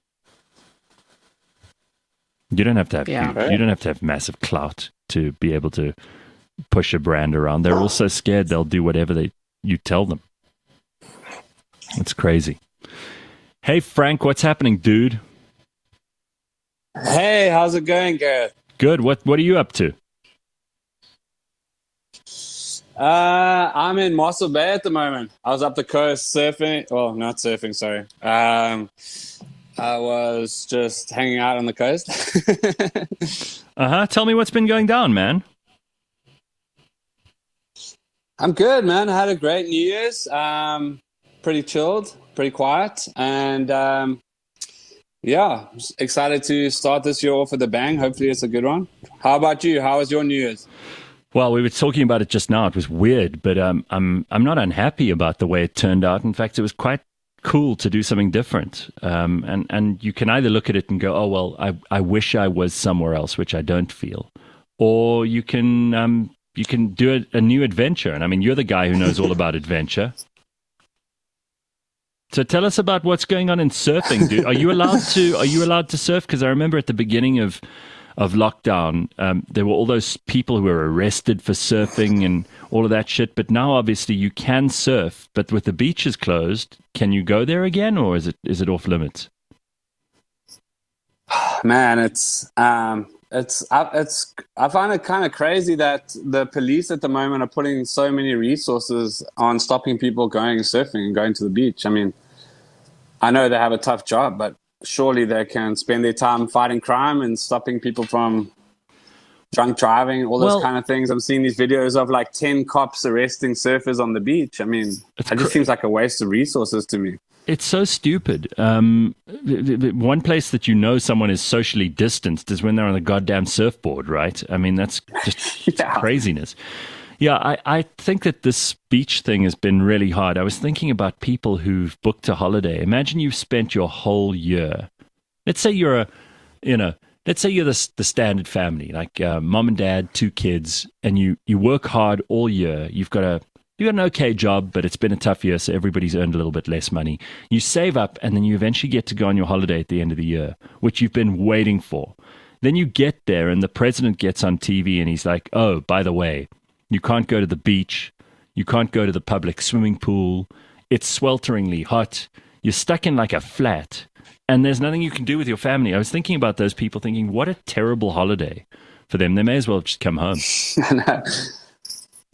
[SPEAKER 2] You don't have to have
[SPEAKER 4] Yeah.
[SPEAKER 2] huge, you don't have to have massive clout to be able to push a brand around. They're also scared they'll do whatever they you tell them. It's crazy. Hey Frank, what's happening, dude?
[SPEAKER 5] Hey, how's it going, Gareth?
[SPEAKER 2] Good. What what are you up to?
[SPEAKER 5] Uh, I'm in Mossel Bay at the moment. I was up the coast surfing. Well, not surfing, sorry. Um, I was just hanging out on the coast.
[SPEAKER 2] Uh-huh. Tell me what's been going down, man.
[SPEAKER 5] I'm good, man. I had a great New Year's. Um, pretty chilled, pretty quiet. And um, yeah, excited to start this year off with a bang. Hopefully it's a good one. How about you? How was your New Year's?
[SPEAKER 2] Well, we were talking about it just now. It was weird, but um, I'm I'm not unhappy about the way it turned out. In fact, it was quite cool to do something different. Um, and, and you can either look at it and go, oh, well, I, I wish I was somewhere else, which I don't feel. Or you can um, you can do a, a new adventure. And I mean, you're the guy who knows all about adventure. So tell us about what's going on in surfing, dude. Are you allowed to are you allowed to surf? Because I remember at the beginning of of lockdown, um, there were all those people who were arrested for surfing and all of that shit. But now, obviously, you can surf. But with the beaches closed, can you go there again, or is it is it off limits?
[SPEAKER 5] Man, it's um, it's I, it's I find it kind of crazy that the police at the moment are putting so many resources on stopping people going surfing and going to the beach. I mean, I know they have a tough job, but surely they can spend their time fighting crime and stopping people from drunk driving, all those
[SPEAKER 2] Well,
[SPEAKER 5] kind of things. I'm seeing these videos of like ten cops arresting surfers on the beach. I mean, it
[SPEAKER 2] cr-
[SPEAKER 5] just seems like a waste of resources to me.
[SPEAKER 2] It's so stupid. Um, the, the, the one place that you know someone is socially distanced is when they're on the goddamn surfboard, right? I mean, that's just
[SPEAKER 5] Yeah.
[SPEAKER 2] craziness. Yeah, I, I think that this beach thing has been really hard. I was thinking about people who've booked a holiday. Imagine you've spent your whole year. Let's say you're a, you know, let's say you're the, the standard family, like uh, mom and dad, two kids, and you, you work hard all year. You've got a You've got an okay job, but it's been a tough year, so everybody's earned a little bit less money. You save up, and then you eventually get to go on your holiday at the end of the year, which you've been waiting for. Then you get there, and the president gets on T V, and he's like, oh, by the way, you can't go to the beach. You can't go to the public swimming pool. It's swelteringly hot. You're stuck in like a flat, and there's nothing you can do with your family. I was thinking about those people, thinking, what a terrible holiday for them. They may as well have just come home.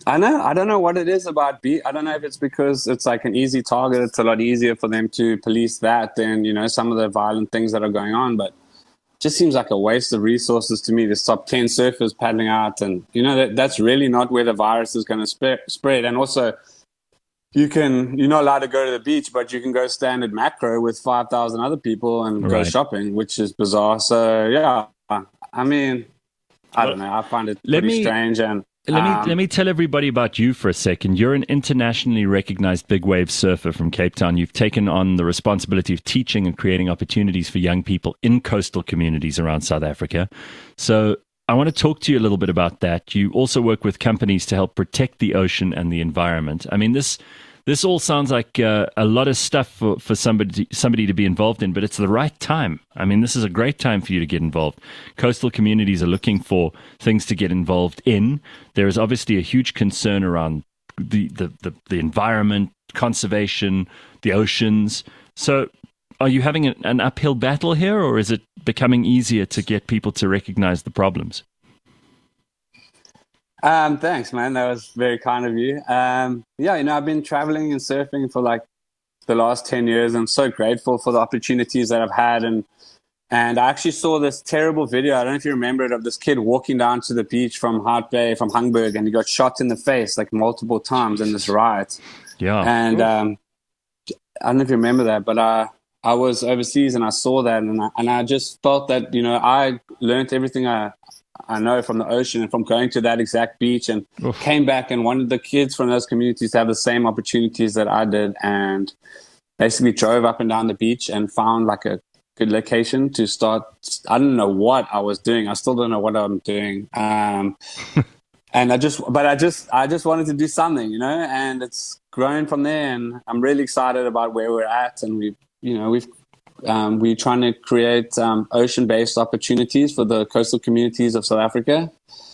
[SPEAKER 5] I know. I don't know what it is about beach. I don't know if it's because it's like an easy target. It's a lot easier for them to police that than, you know, some of the violent things that are going on. But it just seems like a waste of resources to me to stop ten surfers paddling out. And, you know, that, that's really not where the virus is going to sp- spread. And also, you can, you're not allowed to go to the beach, but you can go stand at Macro with five thousand other people and right. go shopping, which is bizarre. So, yeah, I mean, I don't know. I find it pretty me- strange. And
[SPEAKER 2] Let me
[SPEAKER 5] um,
[SPEAKER 2] let me tell everybody about you for a second. You're an internationally recognized big wave surfer from Cape Town. You've taken on the responsibility of teaching and creating opportunities for young people in coastal communities around South Africa. So I want to talk to you a little bit about that. You also work with companies to help protect the ocean and the environment. I mean, this this all sounds like uh, a lot of stuff for, for somebody somebody to be involved in, but it's the right time. I mean, this is a great time for you to get involved. Coastal communities are looking for things to get involved in. There is obviously a huge concern around the, the, the, the environment, conservation, the oceans. So are you having an, an uphill battle here, or is it becoming easier to get people to recognize the problems?
[SPEAKER 5] Um, thanks, man. That was very kind of you. Um, yeah, you know, I've been traveling and surfing for like the last ten years. I'm so grateful for the opportunities that I've had. And And I actually saw this terrible video, I don't know if you remember it, of this kid walking down to the beach from Hart Bay, from Hungberg, and he got shot in the face like multiple times in this riot.
[SPEAKER 2] Yeah.
[SPEAKER 5] And um, I don't know if you remember that, but I, I was overseas and I saw that, and I, and I just felt that, you know, I learned everything I, I know from the ocean and from going to that exact beach, and Oof. came back and wanted the kids from those communities to have the same opportunities that I did, and basically drove up and down the beach and found like a good location to start. I don't know what I was doing. I still don't know what I'm doing. Um, and I just, but I just, I just wanted to do something, you know, and it's grown from there. And I'm really excited about where we're at. And we, you know, we've, um, we're trying to create um, ocean-based opportunities for the coastal communities of South Africa.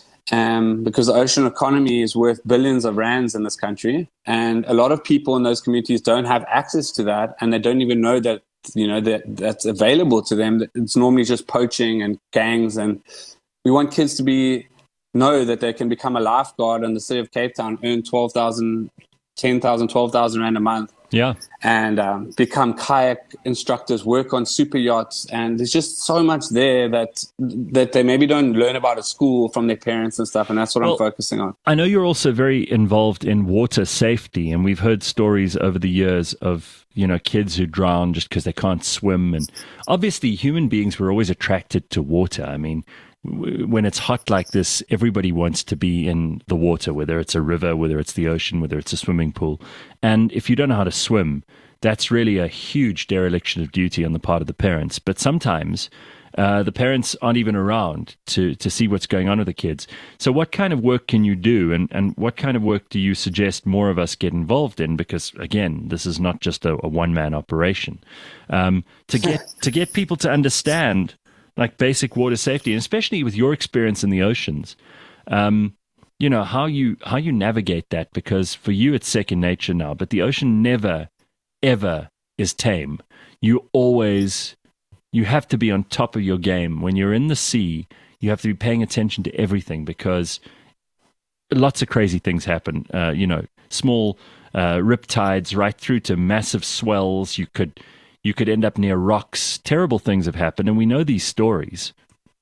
[SPEAKER 5] Um, because the ocean economy is worth billions of rands in this country. And a lot of people in those communities don't have access to that. And they don't even know that, you know, that that's available to them. It's normally just poaching and gangs. And we want kids to be, know that they can become a lifeguard in the city of Cape Town, earn twelve thousand, ten thousand, twelve thousand rand a month.
[SPEAKER 2] Yeah.
[SPEAKER 5] And um, become kayak instructors, work on super yachts. And there's just so much there that that they maybe don't learn about at school from their parents and stuff. And that's what well, I'm focusing on.
[SPEAKER 2] I know you're also very involved in water safety. And we've heard stories over the years of, you know, kids who drown just because they can't swim. And obviously human beings were always attracted to water. I mean, when it's hot like this, everybody wants to be in the water, whether it's a river, whether it's the ocean, whether it's a swimming pool. And if you don't know how to swim, that's really a huge dereliction of duty on the part of the parents. But sometimes uh, the parents aren't even around to, to see what's going on with the kids. So what kind of work can you do? And, and what kind of work do you suggest more of us get involved in? Because, again, this is not just a, a one-man operation. Um, to get to get people to understand like basic water safety, and especially with your experience in the oceans, um, you know, how you how you navigate that, because for you it's second nature now, but the ocean never, ever is tame. You always, you have to be on top of your game. When you're in the sea, you have to be paying attention to everything, because lots of crazy things happen, uh, you know, small uh, rip tides right through to massive swells. You could You could end up near rocks. Terrible things have happened, and we know these stories.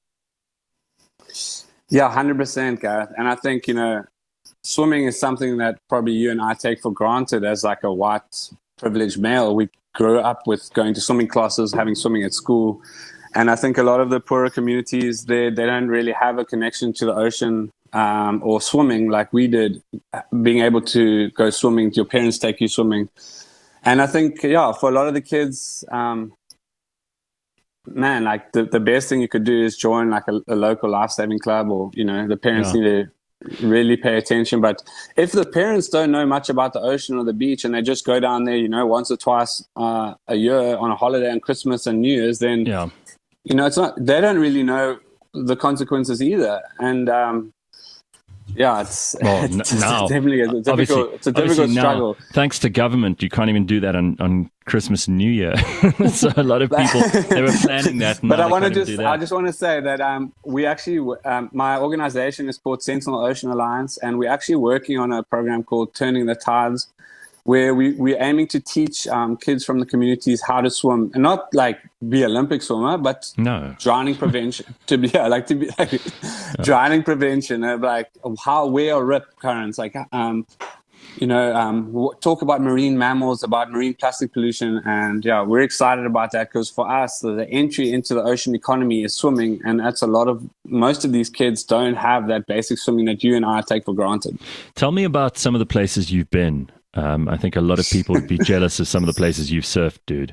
[SPEAKER 5] Yeah, one hundred percent, Gareth. And I think, you know, swimming is something that probably you and I take for granted as like a white privileged male. We grew up with going to swimming classes, having swimming at school. And I think a lot of the poorer communities, they, they don't really have a connection to the ocean um, or swimming like we did, being able to go swimming, your parents take you swimming. And I think, yeah, for a lot of the kids, um, man, like the, the best thing you could do is join like a, a local life-saving club, or, you know, the parents yeah. need to really pay attention. But if the parents don't know much about the ocean or the beach, and they just go down there, you know, once or twice uh, a year on a holiday on Christmas and New Year's, then,
[SPEAKER 2] yeah.
[SPEAKER 5] you know, it's not, they don't really know the consequences either. And, um, Yeah, it's,
[SPEAKER 2] Well,
[SPEAKER 5] it's,
[SPEAKER 2] n- now,
[SPEAKER 5] it's definitely a difficult,
[SPEAKER 2] obviously,
[SPEAKER 5] it's a
[SPEAKER 2] obviously
[SPEAKER 5] difficult
[SPEAKER 2] now,
[SPEAKER 5] struggle.
[SPEAKER 2] thanks to government, you can't even do that on, on Christmas and New Year. So a lot of people, they were planning that.
[SPEAKER 5] But
[SPEAKER 2] now
[SPEAKER 5] I
[SPEAKER 2] they
[SPEAKER 5] want to
[SPEAKER 2] can't even
[SPEAKER 5] just,
[SPEAKER 2] do that.
[SPEAKER 5] I just want to say that um, we actually, um, my organization is called Sentinel Ocean Alliance, and we're actually working on a program called Turning the Tides, where we, we're aiming to teach um, kids from the communities how to swim, and not like be Olympic swimmer, but
[SPEAKER 2] No.
[SPEAKER 5] drowning prevention, to be, yeah, like to be like drowning prevention, uh, like how, where are rip currents, like, um, you know, um, w- talk about marine mammals, about marine plastic pollution. And yeah, we're excited about that because for us, the, the entry into the ocean economy is swimming. And that's a lot of, most of these kids don't have that basic swimming that you and I take for granted.
[SPEAKER 2] Tell me about some of the places you've been. Um, I think a lot of people would be jealous of some of the places you've surfed, dude.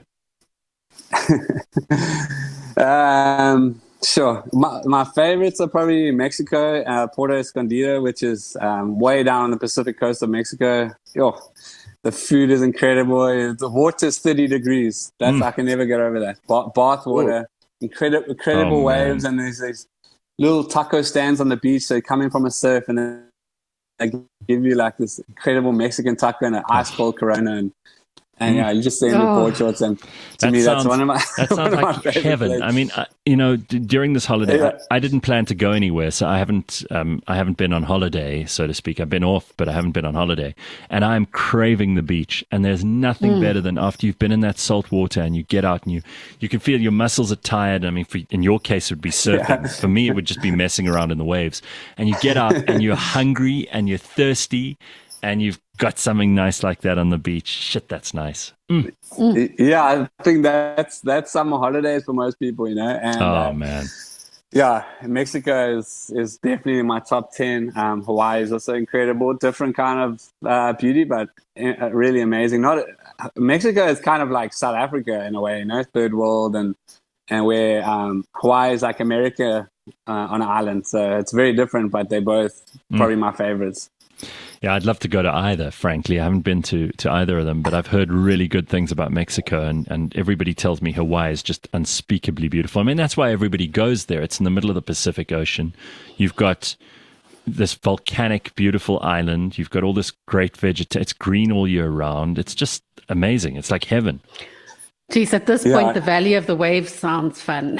[SPEAKER 5] um, sure. My, my favorites are probably Mexico, uh, Puerto Escondido, which is um, way down on the Pacific coast of Mexico. Yo, the food is incredible. The water is thirty degrees. That's mm. I can never get over that. Ba- bath water, incredible, incredible oh, waves, and there's these little taco stands on the beach. So coming from a surf, and then they give you like this incredible Mexican taco and an ice cold Corona, and and yeah, you just stay in your
[SPEAKER 4] Oh.
[SPEAKER 5] board shorts, and to
[SPEAKER 2] That
[SPEAKER 5] me,
[SPEAKER 2] sounds-
[SPEAKER 5] that's one of my
[SPEAKER 2] That
[SPEAKER 5] one
[SPEAKER 2] sounds
[SPEAKER 5] of my
[SPEAKER 2] like
[SPEAKER 5] favorite
[SPEAKER 2] heaven.
[SPEAKER 5] places.
[SPEAKER 2] I mean, I, you know, d- during this holiday,
[SPEAKER 5] Yeah.
[SPEAKER 2] I, I didn't plan to go anywhere, so I haven't, um, I haven't been on holiday, so to speak. I've been off, but I haven't been on holiday, and I'm craving the beach. And there's nothing better than after you've been in that salt water and you get out and you, you can feel your muscles are tired. I mean, for, in your case, it would be surfing.
[SPEAKER 5] Yeah.
[SPEAKER 2] For me, it would just be messing around in the waves. And you get out and you're hungry and you're thirsty, and you've got something nice like that on the beach. Shit, that's nice. Mm.
[SPEAKER 5] Yeah, I think that's that's summer holidays for most people, you know. And
[SPEAKER 2] Oh
[SPEAKER 5] uh,
[SPEAKER 2] man.
[SPEAKER 5] yeah, Mexico is is definitely in my top ten. Um, Hawaii is also incredible, different kind of uh, beauty, but uh, really amazing. Not Mexico is kind of like South Africa in a way, you know, third world, and and where um, Hawaii is like America uh, on an island. So it's very different, but they're both probably my favorites.
[SPEAKER 2] Yeah, I'd love to go to either, frankly. I haven't been to, to either of them, but I've heard really good things about Mexico, and, and everybody tells me Hawaii is just unspeakably beautiful. I mean, that's why everybody goes there. It's in the middle of the Pacific Ocean. You've got this volcanic, beautiful island. You've got all this great vegetation. It's green all year round. It's just amazing. It's like heaven.
[SPEAKER 4] Geez, at this
[SPEAKER 5] Yeah.
[SPEAKER 4] point, the Valley of the Waves sounds fun.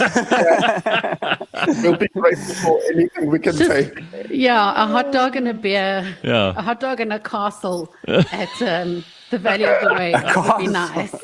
[SPEAKER 3] We'll be grateful for anything we can take.
[SPEAKER 4] Yeah, a hot dog and a beer,
[SPEAKER 2] Yeah.
[SPEAKER 4] a hot dog and a castle at um, the Valley of the Waves would be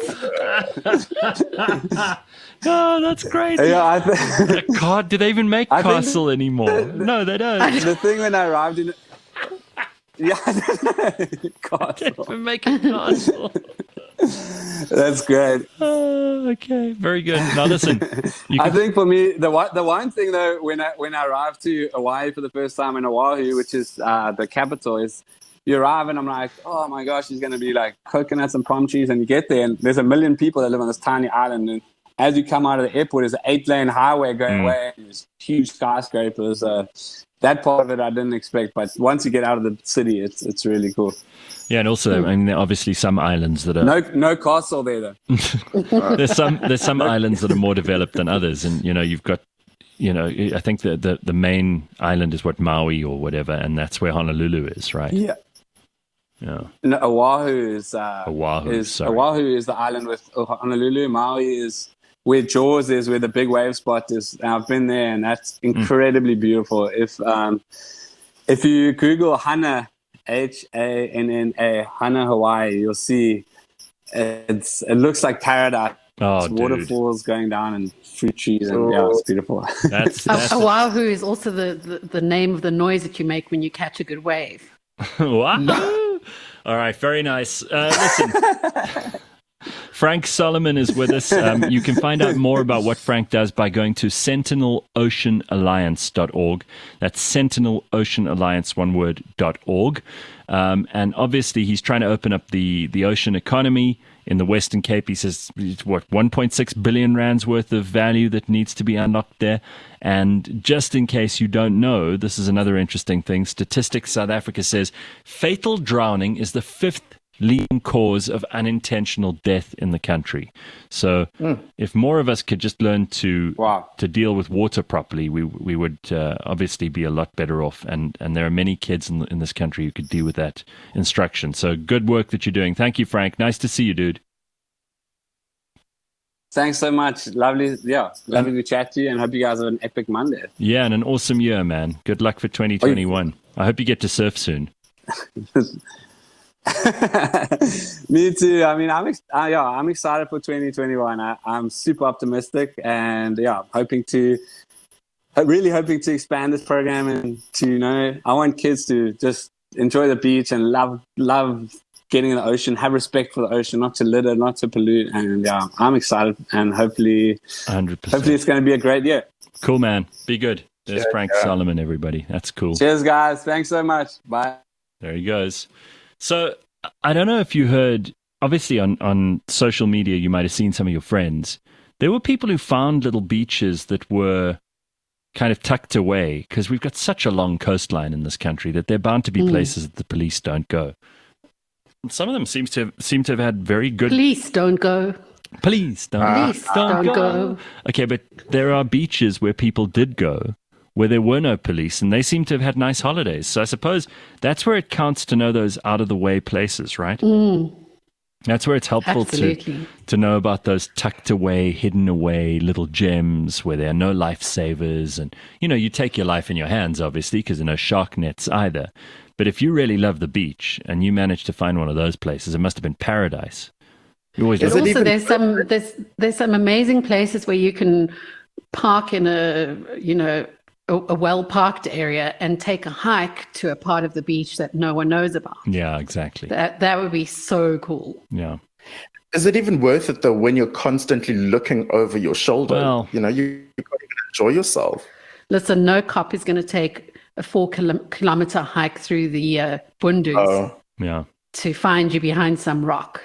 [SPEAKER 4] nice.
[SPEAKER 2] Oh, that's great.
[SPEAKER 5] Yeah, I th-
[SPEAKER 2] God, do they even make
[SPEAKER 5] I think-
[SPEAKER 2] castle anymore? No, they don't.
[SPEAKER 5] the thing when I arrived in, yeah,
[SPEAKER 2] They
[SPEAKER 5] Castle.
[SPEAKER 2] even make a castle.
[SPEAKER 5] That's great.
[SPEAKER 2] Oh, okay, very good. Now listen, you
[SPEAKER 5] I
[SPEAKER 2] can,
[SPEAKER 5] think for me, the one, the one thing though, when I when I arrived to Hawaii for the first time in Oahu, which is uh, the capital, is you arrive and I'm like, oh my gosh, there's gonna be like coconuts and palm trees, and you get there and there's a million people that live on this tiny island, and as you come out of the airport, there's an eight-lane highway going
[SPEAKER 2] Mm.
[SPEAKER 5] away, and there's huge skyscrapers. Uh, that part of it I didn't expect, but once you get out of the city, it's it's really cool.
[SPEAKER 2] yeah, and also, I mean, there are obviously some islands that are
[SPEAKER 5] No no castle there though.
[SPEAKER 2] there's some there's some islands that are more developed than others, and you know, you've got, you know, I think the the, the main island is what, Maui or whatever, and that's where Honolulu is, right?
[SPEAKER 5] Yeah.
[SPEAKER 2] Yeah.
[SPEAKER 5] No, Oahu is uh,
[SPEAKER 2] Oahu,
[SPEAKER 5] is
[SPEAKER 2] sorry.
[SPEAKER 5] Oahu is the island with Honolulu. Maui is where Jaws is, where the big wave spot is. And I've been there, and that's incredibly beautiful. If um, if you Google Hana, H A N N A, Hana Hawaii, you'll see it's it looks like paradise.
[SPEAKER 2] Oh,
[SPEAKER 5] It's
[SPEAKER 2] dude.
[SPEAKER 5] waterfalls going down and fruit trees, and yeah, it's beautiful.
[SPEAKER 2] That's,
[SPEAKER 4] A,
[SPEAKER 2] that's
[SPEAKER 4] a wahoo is also the, the, the name of the noise that you make when you catch a good wave.
[SPEAKER 2] wow. All right, very nice. Uh, listen, Frank Solomon is with us. Um, you can find out more about what Frank does by going to sentinel ocean alliance dot org. That's sentinel ocean alliance, one word, dot org. Um, and obviously, he's trying to open up the, the ocean economy in the Western Cape. He says, what, one point six billion rands worth of value that needs to be unlocked there. And just in case you don't know, this is another interesting thing. Statistics South Africa says fatal drowning is the fifth leading cause of unintentional death in the country. So mm. if more of us could just learn to
[SPEAKER 5] wow.
[SPEAKER 2] to deal with water properly, we we would uh, obviously be a lot better off. And, and there are many kids in, in this country who could deal with that instruction. So good work that you're doing. Thank you, Frank. Nice to see you, dude.
[SPEAKER 5] Thanks so much. Lovely, yeah, lovely to chat to you, and hope you guys have an epic Monday.
[SPEAKER 2] Yeah, and an awesome year, man. Good luck for twenty twenty-one. I hope you get to surf soon.
[SPEAKER 5] Me too. I mean, I'm ex- uh, yeah, I'm excited for twenty twenty-one. I, I'm super optimistic, and yeah, hoping to, really hoping to expand this program and to, you know, I want kids to just enjoy the beach and love love getting in the ocean, have respect for the ocean, not to litter, not to pollute, and yeah, I'm excited, and hopefully,
[SPEAKER 2] one hundred percent.
[SPEAKER 5] Hopefully, it's going to be a great year.
[SPEAKER 2] Cool, man. Be good. There's
[SPEAKER 3] yeah,
[SPEAKER 2] Frank
[SPEAKER 3] yeah.
[SPEAKER 2] Solomon, everybody. That's cool.
[SPEAKER 5] Cheers, guys. Thanks so much. Bye.
[SPEAKER 2] There he goes. So I don't know if you heard, obviously on, on social media, you might have seen some of your friends. There were people who found little beaches that were kind of tucked away because we've got such a long coastline in this country that there are bound to be mm. places that the police don't go. And some of them seems to have, seem to have had very good...
[SPEAKER 4] Police don't go.
[SPEAKER 2] Police don't,
[SPEAKER 4] Police
[SPEAKER 2] don't,
[SPEAKER 4] don't
[SPEAKER 2] go.
[SPEAKER 4] go.
[SPEAKER 2] Okay, but there are beaches where people did go where there were no police, and they seem to have had nice holidays. So I suppose that's where it counts to know those out-of-the-way places, right?
[SPEAKER 4] Mm.
[SPEAKER 2] That's where it's helpful
[SPEAKER 4] Absolutely.
[SPEAKER 2] to to know about those tucked away, hidden away little gems where there are no lifesavers. And, you know, you take your life in your hands, obviously, because there are no shark nets either. But if you really love the beach and you managed to find one of those places, it must have been paradise. You always
[SPEAKER 4] But
[SPEAKER 2] love
[SPEAKER 4] also,
[SPEAKER 3] even-
[SPEAKER 4] there's some there's there's some amazing places where you can park in a you know a, a well parked area and take a hike to a part of the beach that no one knows about.
[SPEAKER 2] Yeah, exactly.
[SPEAKER 4] That that would be so cool.
[SPEAKER 2] Yeah.
[SPEAKER 3] Is it even worth it though when you're constantly looking over your shoulder?
[SPEAKER 2] Well-
[SPEAKER 3] you know, you, you can't even enjoy yourself.
[SPEAKER 4] Listen, no cop is going to take a four kilo- kilometer hike through the uh, Bundus
[SPEAKER 3] Oh.
[SPEAKER 2] Yeah.
[SPEAKER 4] to find you behind some rock.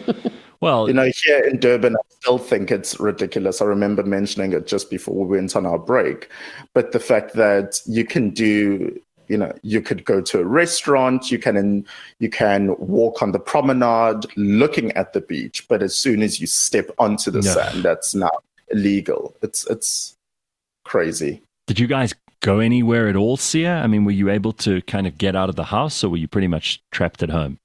[SPEAKER 2] Well,
[SPEAKER 3] You know, here in Durban, I still think it's ridiculous. I remember mentioning it just before we went on our break. But the fact that you can do, you know, you could go to a restaurant, you can you can walk on the promenade looking at the beach, but as soon as you step onto the
[SPEAKER 2] Yeah.
[SPEAKER 3] sand, that's now illegal. It's it's crazy.
[SPEAKER 2] did you guys go anywhere at all, Sia? I mean, were you able to kind of get out of the house, or were you pretty much trapped at home?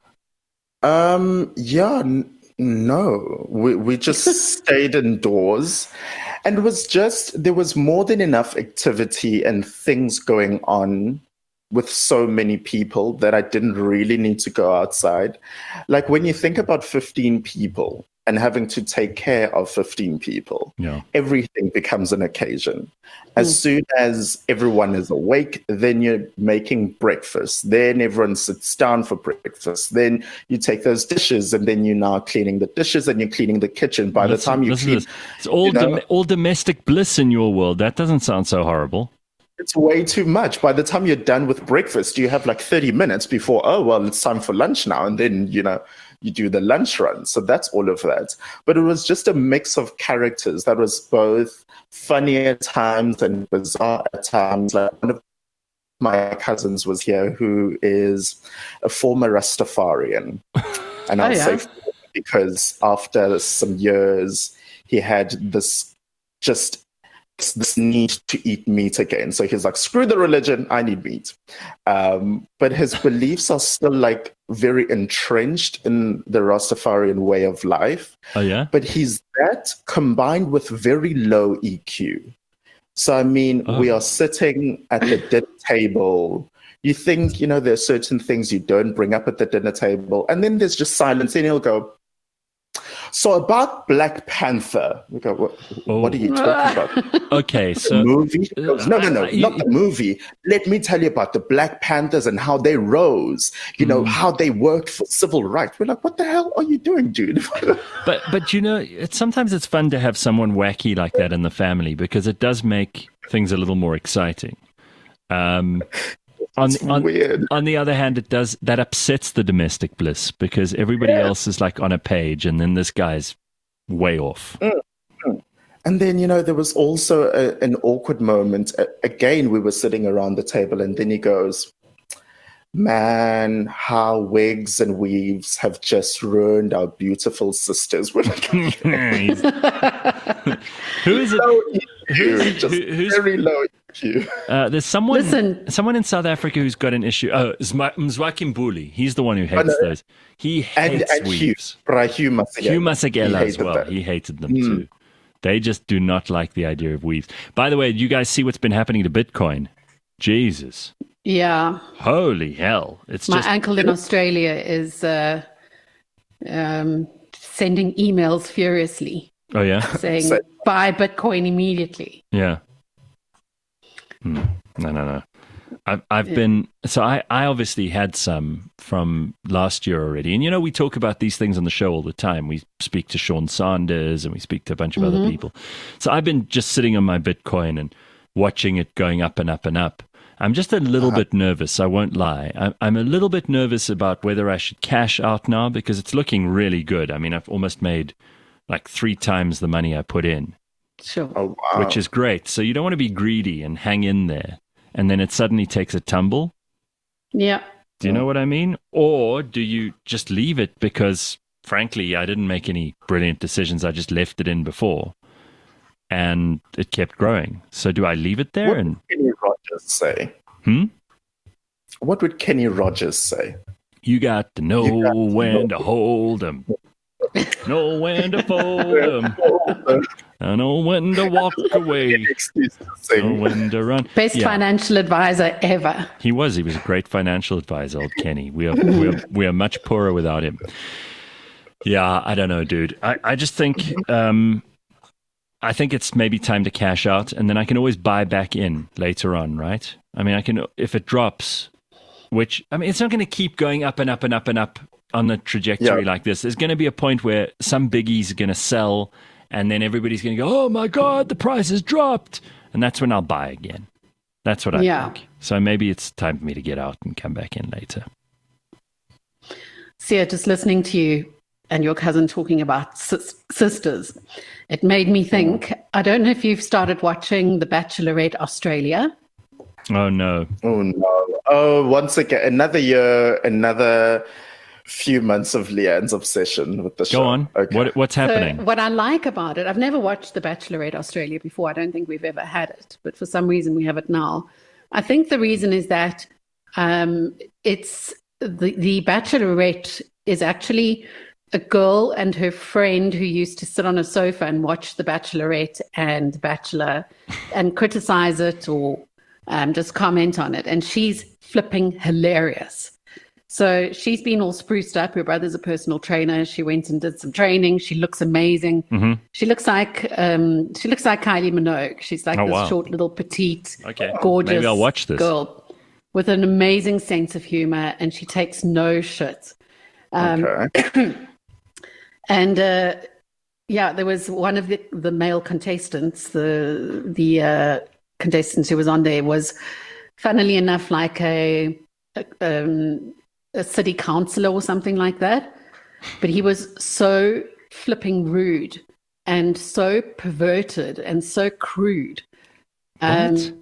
[SPEAKER 3] Um, yeah, n- no, we we just stayed indoors, and it was just there was more than enough activity and things going on with so many people that I didn't really need to go outside. Like when you think about fifteen people and having to take care of fifteen people,
[SPEAKER 2] Yeah.
[SPEAKER 3] everything becomes an occasion. As soon as everyone is awake, then you're making breakfast. Then everyone sits down for breakfast. Then you take those dishes, and then you're now cleaning the dishes and you're cleaning the kitchen. By the
[SPEAKER 2] Listen-
[SPEAKER 3] time you
[SPEAKER 2] listen to
[SPEAKER 3] clean,
[SPEAKER 2] this. It's all
[SPEAKER 3] you know-
[SPEAKER 2] dom- all domestic bliss in your world. That doesn't sound so horrible.
[SPEAKER 3] it's way too much. By the time you're done with breakfast, you have like thirty minutes before, oh, well, it's time for lunch now. And then, you know, you do the lunch run. So that's all of that. But it was just a mix of characters that was both funny at times and bizarre at times. Like one of my cousins was here who is a former Rastafarian. And I'll
[SPEAKER 4] Oh, yeah?
[SPEAKER 3] say former because after some years, he had this just this need to eat meat again. So he's like, screw the religion, I need meat. Um, but his beliefs are still like very entrenched in the Rastafarian way of life.
[SPEAKER 2] Oh yeah.
[SPEAKER 3] But he's that combined with very low E Q. So, I mean,
[SPEAKER 2] Oh.
[SPEAKER 3] we are sitting at the dinner table. You think, you know, there are certain things you don't bring up at the dinner table. And then there's just silence. And he'll go, so about Black Panther. We go, what, what are you talking about?
[SPEAKER 2] Okay,
[SPEAKER 3] The
[SPEAKER 2] so
[SPEAKER 3] movie? He goes, no, no, no,
[SPEAKER 2] Uh, you-
[SPEAKER 3] not the movie. Let me tell you about the Black Panthers and how they rose, you know, how they worked for civil rights. We're like, what the hell are you doing, dude?
[SPEAKER 2] But but you know, it's, sometimes it's fun to have someone wacky like that in the family because it does make things a little more exciting. Um, on
[SPEAKER 3] It's
[SPEAKER 2] on
[SPEAKER 3] weird.
[SPEAKER 2] on the other hand, it does that upsets the domestic bliss because everybody else is like on a page, and then this guy's way off.
[SPEAKER 3] And then, you know, there was also a, an awkward moment. A- Again, we were sitting around the table, and then he goes, Man, how wigs and weaves have just ruined our beautiful sisters. When
[SPEAKER 2] He's- who is it?
[SPEAKER 3] low E Q,
[SPEAKER 2] Who's-
[SPEAKER 3] just
[SPEAKER 2] who- who's-
[SPEAKER 3] very low E Q.
[SPEAKER 2] Uh, there's someone,
[SPEAKER 4] Listen.
[SPEAKER 2] someone in South Africa who's got an issue. Oh, Mzwa- Mzwaki Mbuli. He's the one who hates
[SPEAKER 3] no.
[SPEAKER 2] those. He
[SPEAKER 3] And,
[SPEAKER 2] hates
[SPEAKER 3] and Hugh,
[SPEAKER 2] weaves.
[SPEAKER 3] right, Hugh Masekela.
[SPEAKER 2] Hugh Masekela
[SPEAKER 3] He
[SPEAKER 2] as
[SPEAKER 3] hated
[SPEAKER 2] well.
[SPEAKER 3] that.
[SPEAKER 2] He hated them too. They just do not like the idea of weaves. By the way, you guys see what's been happening to Bitcoin? Jesus.
[SPEAKER 4] Yeah.
[SPEAKER 2] Holy hell. It's
[SPEAKER 4] My
[SPEAKER 2] just
[SPEAKER 4] uncle in Australia is uh, um, sending emails furiously
[SPEAKER 2] Oh yeah.
[SPEAKER 4] saying,
[SPEAKER 3] So-
[SPEAKER 4] buy Bitcoin immediately.
[SPEAKER 2] Yeah. Hmm. No, no, no. I've I've been so I, I obviously had some from last year already, and you know we talk about these things on the show all the time. We speak to Sean Sanders and we speak to a bunch of other people. So I've been just sitting on my Bitcoin and watching it going up and up and up. I'm just a little
[SPEAKER 3] Uh-huh.
[SPEAKER 2] bit nervous. I won't lie. I'm, I'm a little bit nervous about whether I should cash out now because it's looking really good. I mean, I've almost made like three times the money I put in,
[SPEAKER 4] Sure.
[SPEAKER 3] Oh, wow.
[SPEAKER 2] which is great. So you don't want to be greedy and hang in there, and then it suddenly takes a tumble.
[SPEAKER 4] Yeah.
[SPEAKER 2] Do you know what I mean? Or do you just leave it because, frankly, I didn't make any brilliant decisions. I just left it in before, and it kept growing. So do I leave it there?
[SPEAKER 3] What
[SPEAKER 2] And
[SPEAKER 3] would Kenny Rogers say?
[SPEAKER 2] hmm?
[SPEAKER 3] What would Kenny Rogers say?
[SPEAKER 2] You got to know
[SPEAKER 3] You got to
[SPEAKER 2] when
[SPEAKER 3] know.
[SPEAKER 2] to hold them, know when to fold them, I know when to walk away,
[SPEAKER 3] Excuse to
[SPEAKER 2] know
[SPEAKER 3] sing.
[SPEAKER 2] when to run.
[SPEAKER 4] Best
[SPEAKER 2] Yeah.
[SPEAKER 4] financial advisor ever.
[SPEAKER 2] He was. He was a great financial advisor, old Kenny. We are we are, we are much poorer without him. Yeah, I don't know, dude. I, I just think um, I think it's maybe time to cash out, and then I can always buy back in later on, right? I mean, I can if it drops, which I mean, it's not going to keep going up and up and up and up on the trajectory
[SPEAKER 3] Yeah.
[SPEAKER 2] like this. There's going to be a point where some biggies are going to sell, and then everybody's going to go, "Oh my god, the price has dropped," and that's when I'll buy again. That's what I
[SPEAKER 4] Yeah.
[SPEAKER 2] think. So maybe it's time for me to get out and come back in later.
[SPEAKER 4] Sia, just listening to you and your cousin talking about sis- sisters, it made me think. I don't know if you've started watching The Bachelorette Australia.
[SPEAKER 2] Oh no.
[SPEAKER 3] Oh no! Oh, once again, another year, another few months of Leanne's obsession with the show.
[SPEAKER 2] Go on.
[SPEAKER 3] Okay.
[SPEAKER 2] What what's happening?
[SPEAKER 4] So what I like about it, I've never watched The Bachelorette Australia before. I don't think we've ever had it, but for some reason we have it now. I think the reason is that um, it's the the Bachelorette is actually a girl and her friend who used to sit on a sofa and watch The Bachelorette and Bachelor and criticize it or um, just comment on it, and she's flipping hilarious. So she's been all spruced up. Her brother's a personal trainer. She went and did some training. She looks amazing.
[SPEAKER 2] Mm-hmm.
[SPEAKER 4] She looks like um, she looks like Kylie Minogue. She's like
[SPEAKER 2] Oh,
[SPEAKER 4] this
[SPEAKER 2] wow.
[SPEAKER 4] short, little, petite,
[SPEAKER 2] Okay.
[SPEAKER 4] gorgeous
[SPEAKER 2] Maybe I'll watch this.
[SPEAKER 4] girl with an amazing sense of humor, and she takes no shit. Um,
[SPEAKER 3] Okay.
[SPEAKER 4] And uh, yeah, there was one of the, the male contestants, the the uh, contestants who was on there was, funnily enough, like a, a, um, a city councillor or something like that. But he was so flipping rude and so perverted and so crude. Um,
[SPEAKER 2] What?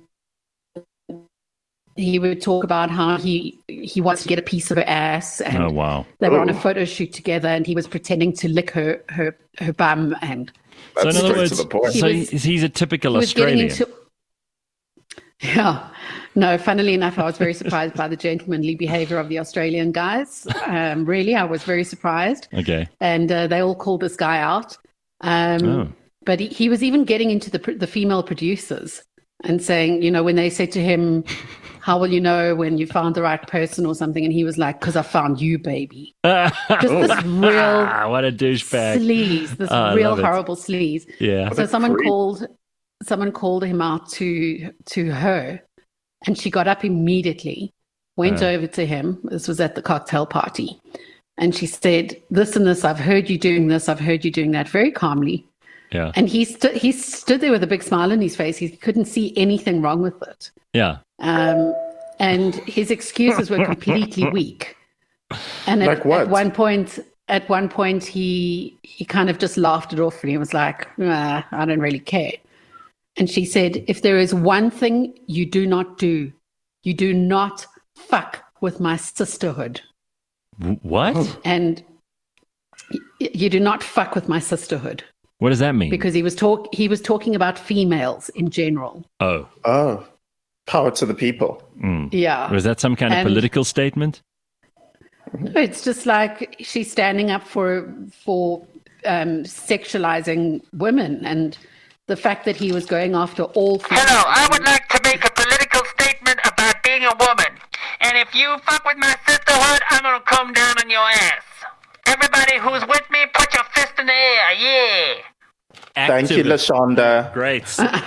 [SPEAKER 4] he would talk about how he he wants to get a piece of her ass, and
[SPEAKER 2] Oh wow.
[SPEAKER 4] they were on a
[SPEAKER 3] Oh.
[SPEAKER 4] photo shoot together, and he was pretending to lick her her her bum, and
[SPEAKER 3] That's
[SPEAKER 2] so in other
[SPEAKER 3] straight
[SPEAKER 2] words,
[SPEAKER 3] to the point.
[SPEAKER 2] so
[SPEAKER 4] He was-
[SPEAKER 2] he's, he's a typical
[SPEAKER 4] he was getting
[SPEAKER 2] Australian.
[SPEAKER 4] into. Yeah, no. Funnily enough, I was very surprised by the gentlemanly behaviour of the Australian guys. Um, really, I was very surprised,
[SPEAKER 2] Okay.
[SPEAKER 4] and uh, they all called this guy out. Um,
[SPEAKER 2] Oh.
[SPEAKER 4] But he, he was even getting into the pr- the female producers and saying, you know, when they said to him, "How will you know when you found the right person or something?" and he was like, "Because I found you, baby." Just this real
[SPEAKER 2] Ah, what a douchebag.
[SPEAKER 4] sleaze, this
[SPEAKER 2] Oh, I
[SPEAKER 4] real
[SPEAKER 2] love it.
[SPEAKER 4] horrible sleaze.
[SPEAKER 2] Yeah.
[SPEAKER 4] So someone
[SPEAKER 3] creep.
[SPEAKER 4] called someone called him out to to her, and she got up immediately, went
[SPEAKER 2] Uh.
[SPEAKER 4] over to him. This was at the cocktail party, and she said, "This and this, I've heard you doing this, I've heard you doing that," very calmly.
[SPEAKER 2] Yeah.
[SPEAKER 4] And he stood he stood there with a big smile on his face. He couldn't see anything wrong with it.
[SPEAKER 2] Yeah.
[SPEAKER 4] Um, and his excuses were completely weak. And at,
[SPEAKER 3] Like what?
[SPEAKER 4] at one point, at one point, he he kind of just laughed it off, and he was like, "Ah, I don't really care." And she said, "If there is one thing you do not do, you do not fuck with my sisterhood.
[SPEAKER 2] W- what?
[SPEAKER 4] And y- you do not fuck with my sisterhood.
[SPEAKER 2] What does that mean?
[SPEAKER 4] Because he was talk he was talking about females in general.
[SPEAKER 2] oh,
[SPEAKER 3] Oh, power to the people.
[SPEAKER 4] Yeah.
[SPEAKER 2] was that some kind of
[SPEAKER 4] And-
[SPEAKER 2] political statement?
[SPEAKER 4] No, it's just like she's standing up for for um, sexualizing women, and the fact that he was going after all females.
[SPEAKER 6] Hello, I would like to make a political statement about being a woman. And if you fuck with my sisterhood, I'm gonna come down on your ass. Everybody who's with me, put your fist in the air, yeah.
[SPEAKER 3] Thank you,
[SPEAKER 2] Activist.
[SPEAKER 3] Lashonda.
[SPEAKER 2] Great.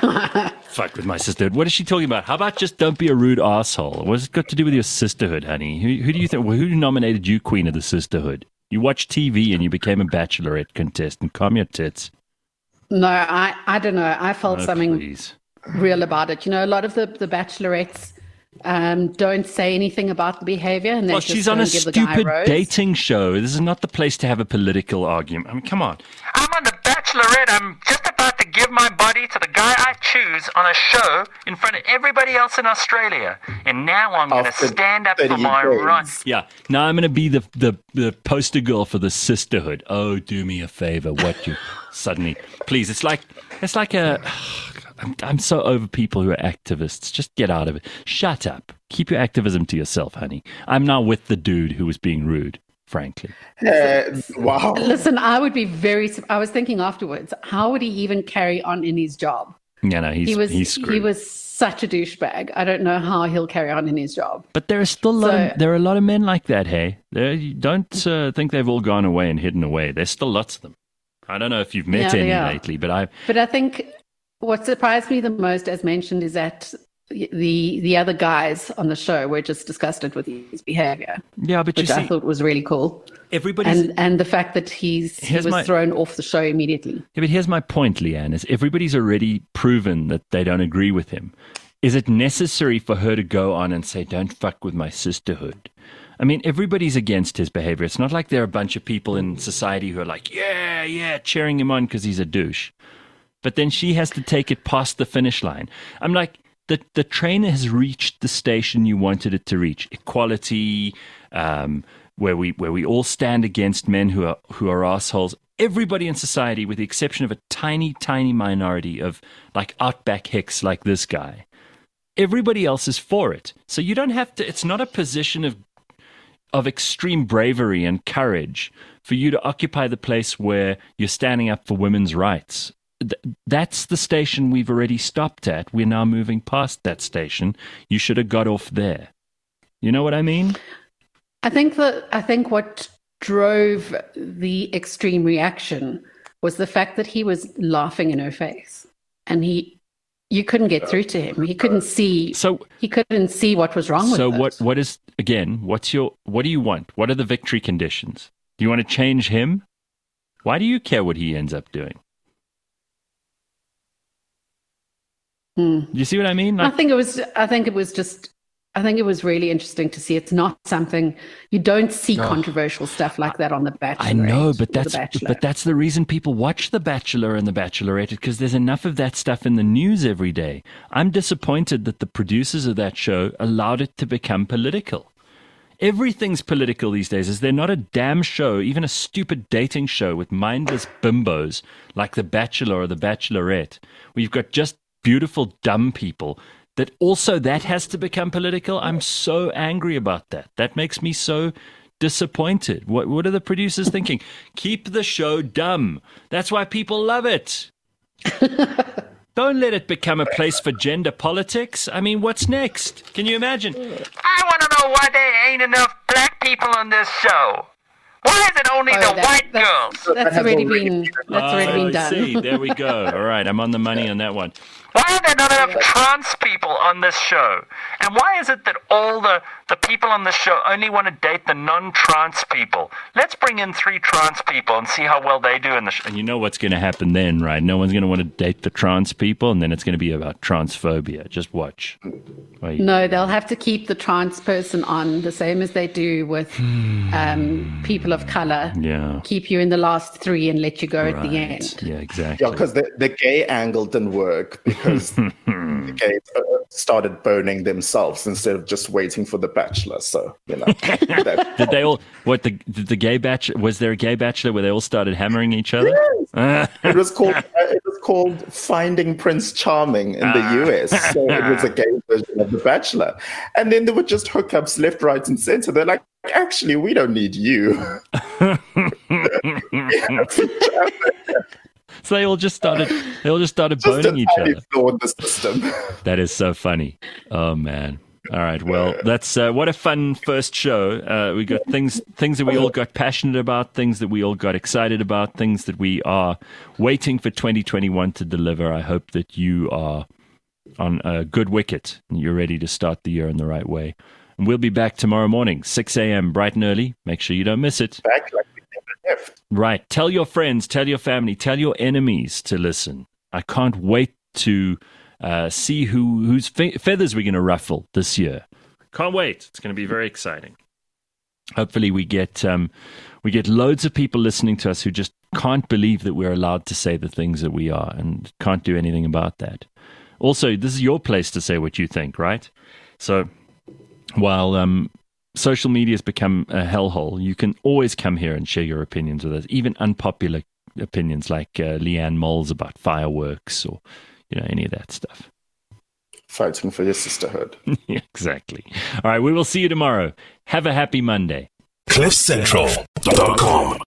[SPEAKER 2] Fuck with my sisterhood. What is she talking about? How about just don't be a rude asshole? What's it got to do with your sisterhood, honey? Who, who do you think? Who nominated you queen of the sisterhood? You watched T V and you became a bachelorette contestant. Calm your tits.
[SPEAKER 4] No, I, I don't know. I felt
[SPEAKER 2] Oh,
[SPEAKER 4] something
[SPEAKER 2] please.
[SPEAKER 4] real about it. You know, a lot of the, the bachelorettes um, don't say anything about the behavior, and they
[SPEAKER 2] Well,
[SPEAKER 4] just
[SPEAKER 2] she's on
[SPEAKER 4] don't
[SPEAKER 2] a
[SPEAKER 4] give the guy
[SPEAKER 2] stupid
[SPEAKER 4] rose.
[SPEAKER 2] dating show. This is not the place to have a political argument. I mean, come on.
[SPEAKER 6] I'm on the Bachelorette. I'm just about to give my body to the guy I choose on a show in front of everybody else in Australia. And now I'm going to
[SPEAKER 3] After
[SPEAKER 6] stand up for
[SPEAKER 3] thirty
[SPEAKER 6] my
[SPEAKER 3] days.
[SPEAKER 6] rights.
[SPEAKER 2] Yeah. Now I'm going to be the, the, the poster girl for the sisterhood. Oh, do me a favor. What you suddenly, please. It's like, it's like a, I'm, I'm so over people who are activists. Just get out of it. Shut up. Keep your activism to yourself, honey. I'm now with the dude who was being rude, frankly.
[SPEAKER 3] Uh, wow.
[SPEAKER 4] Listen, I would be very. I was thinking afterwards, how would he even carry on in his job?
[SPEAKER 2] Yeah, no, he's,
[SPEAKER 4] He was
[SPEAKER 2] he's screwed.
[SPEAKER 4] he was such a douchebag. I don't know how he'll carry on in his job.
[SPEAKER 2] But there are still a lot
[SPEAKER 4] So-
[SPEAKER 2] of, there are a lot of men like that, hey? There, you don't uh, think they've all gone away and hidden away. There's still lots of them. I don't know if you've met
[SPEAKER 4] Yeah,
[SPEAKER 2] any
[SPEAKER 4] they are.
[SPEAKER 2] lately, but I
[SPEAKER 4] But I think what surprised me the most, as mentioned, is that the the other guys on the show were just disgusted with his behavior,
[SPEAKER 2] yeah, but you
[SPEAKER 4] which I
[SPEAKER 2] see,
[SPEAKER 4] thought was really cool.
[SPEAKER 2] everybody's.
[SPEAKER 4] And and the fact that he's he
[SPEAKER 2] Here's
[SPEAKER 4] was
[SPEAKER 2] my-
[SPEAKER 4] thrown off the show immediately.
[SPEAKER 2] Yeah, but here's my point, Leanne, is everybody's already proven that they don't agree with him. Is it necessary for her to go on and say, don't fuck with my sisterhood? I mean, everybody's against his behavior. It's not like there are a bunch of people in society who are like, yeah, yeah, cheering him on because he's a douche. But then she has to take it past the finish line. I'm like, the, the train has reached the station you wanted it to reach. Equality, um, where we where we all stand against men who are who are assholes. Everybody in society, with the exception of a tiny, tiny minority of like outback hicks like this guy, everybody else is for it. So you don't have to. It's not a position of of extreme bravery and courage for you to occupy the place where you're standing up for women's rights. Th- that's the station we've already stopped at. We're now moving past that station. You should have got off there. You know what I mean?
[SPEAKER 4] I think that I think what drove the extreme reaction was the fact that he was laughing in her face, and he you couldn't get through to him. He couldn't see.
[SPEAKER 2] So,
[SPEAKER 4] He couldn't see what was wrong with
[SPEAKER 2] so
[SPEAKER 4] it.
[SPEAKER 2] what? What is again? What's your? What do you want? What are the victory conditions? Do you want to change him? Why do you care what he ends up doing?
[SPEAKER 4] Hmm.
[SPEAKER 2] Do you see what I mean?
[SPEAKER 4] I
[SPEAKER 2] Like,
[SPEAKER 4] think it was. I think it was just. I think it was really interesting to see. It's not something you don't see controversial stuff like that on The Bachelor.
[SPEAKER 2] I know, but
[SPEAKER 4] or The
[SPEAKER 2] that's
[SPEAKER 4] Bachelor.
[SPEAKER 2] but that's the reason people watch The Bachelor and The Bachelorette, because there's enough of that stuff in the news every day. I'm disappointed that the producers of that show allowed it to become political. Everything's political these days. Is there not a damn show, even a stupid dating show with mindless bimbos like The Bachelor or The Bachelorette, where you've got just beautiful dumb people, that also that has to become political? I'm so angry about that. That makes me so disappointed. What what are the producers thinking? Keep the show dumb. That's why people love it. Don't let it become a place for gender politics. I mean, what's next? Can you imagine?
[SPEAKER 6] I want to know why there ain't enough black people on this show. Why is it only
[SPEAKER 4] Oh,
[SPEAKER 6] the
[SPEAKER 4] that-
[SPEAKER 6] white
[SPEAKER 4] that's-
[SPEAKER 6] girls?
[SPEAKER 4] That's
[SPEAKER 3] That has
[SPEAKER 4] already
[SPEAKER 3] already
[SPEAKER 4] been. That's already
[SPEAKER 2] Oh,
[SPEAKER 4] been
[SPEAKER 2] I
[SPEAKER 4] done.
[SPEAKER 2] see. There we go. All right, I'm on the money on that one.
[SPEAKER 6] Why are there not enough trans people on this show? And why is it that all the, the people on this show only want to date the non-trans people? Let's bring in three trans people and see how well they do in the show.
[SPEAKER 2] And you know what's going to happen then, right? No one's going to want to date the trans people, and then it's going to be about transphobia. Just watch. Wait.
[SPEAKER 4] No, they'll have to keep the trans person on the same as they do with um, people of color.
[SPEAKER 2] Yeah.
[SPEAKER 4] Keep you in the last three and let you go at the
[SPEAKER 2] Right.
[SPEAKER 4] end.
[SPEAKER 2] Yeah, exactly.
[SPEAKER 3] Yeah, because the, the gay angle didn't work because then the gays uh, started burning themselves instead of just waiting for the bachelor. So, you know. that,
[SPEAKER 2] Did they all, what, the did the gay bachelor, was there a gay bachelor where they all started hammering each other?
[SPEAKER 3] Yes. it was called uh, it was called Finding Prince Charming in the U S. So it was a gay version of The Bachelor. And then there were just hookups left, right, and center. They're like, actually, we don't need you.
[SPEAKER 2] So they all just started. They all just started
[SPEAKER 3] just
[SPEAKER 2] boning each other.
[SPEAKER 3] Flawed the system.
[SPEAKER 2] That is so funny. Oh man. All right. Well, that's uh, what a fun first show. Uh, we got things things that we all got passionate about, things that we all got excited about, things that we are waiting for twenty twenty-one to deliver. I hope that you are on a good wicket and you're ready to start the year in the right way. And we'll be back tomorrow morning, six a.m. bright and early. Make sure you don't miss it.
[SPEAKER 3] Back like we never left.
[SPEAKER 2] Right. Tell your friends, tell your family, tell your enemies to listen. I can't wait to uh, see who whose fe- feathers we're going to ruffle this year. Can't wait. It's going to be very exciting. Hopefully we get um, we get loads of people listening to us who just can't believe that we're allowed to say the things that we are and can't do anything about that. Also, this is your place to say what you think, right? So while um, social media has become a hellhole, you can always come here and share your opinions with us, even unpopular opinions like uh, Leanne Moles about fireworks or, you know, any of that stuff.
[SPEAKER 3] Fighting for your sisterhood.
[SPEAKER 2] Yeah, exactly. All right, we will see you tomorrow. Have a happy Monday.
[SPEAKER 1] cliff central dot com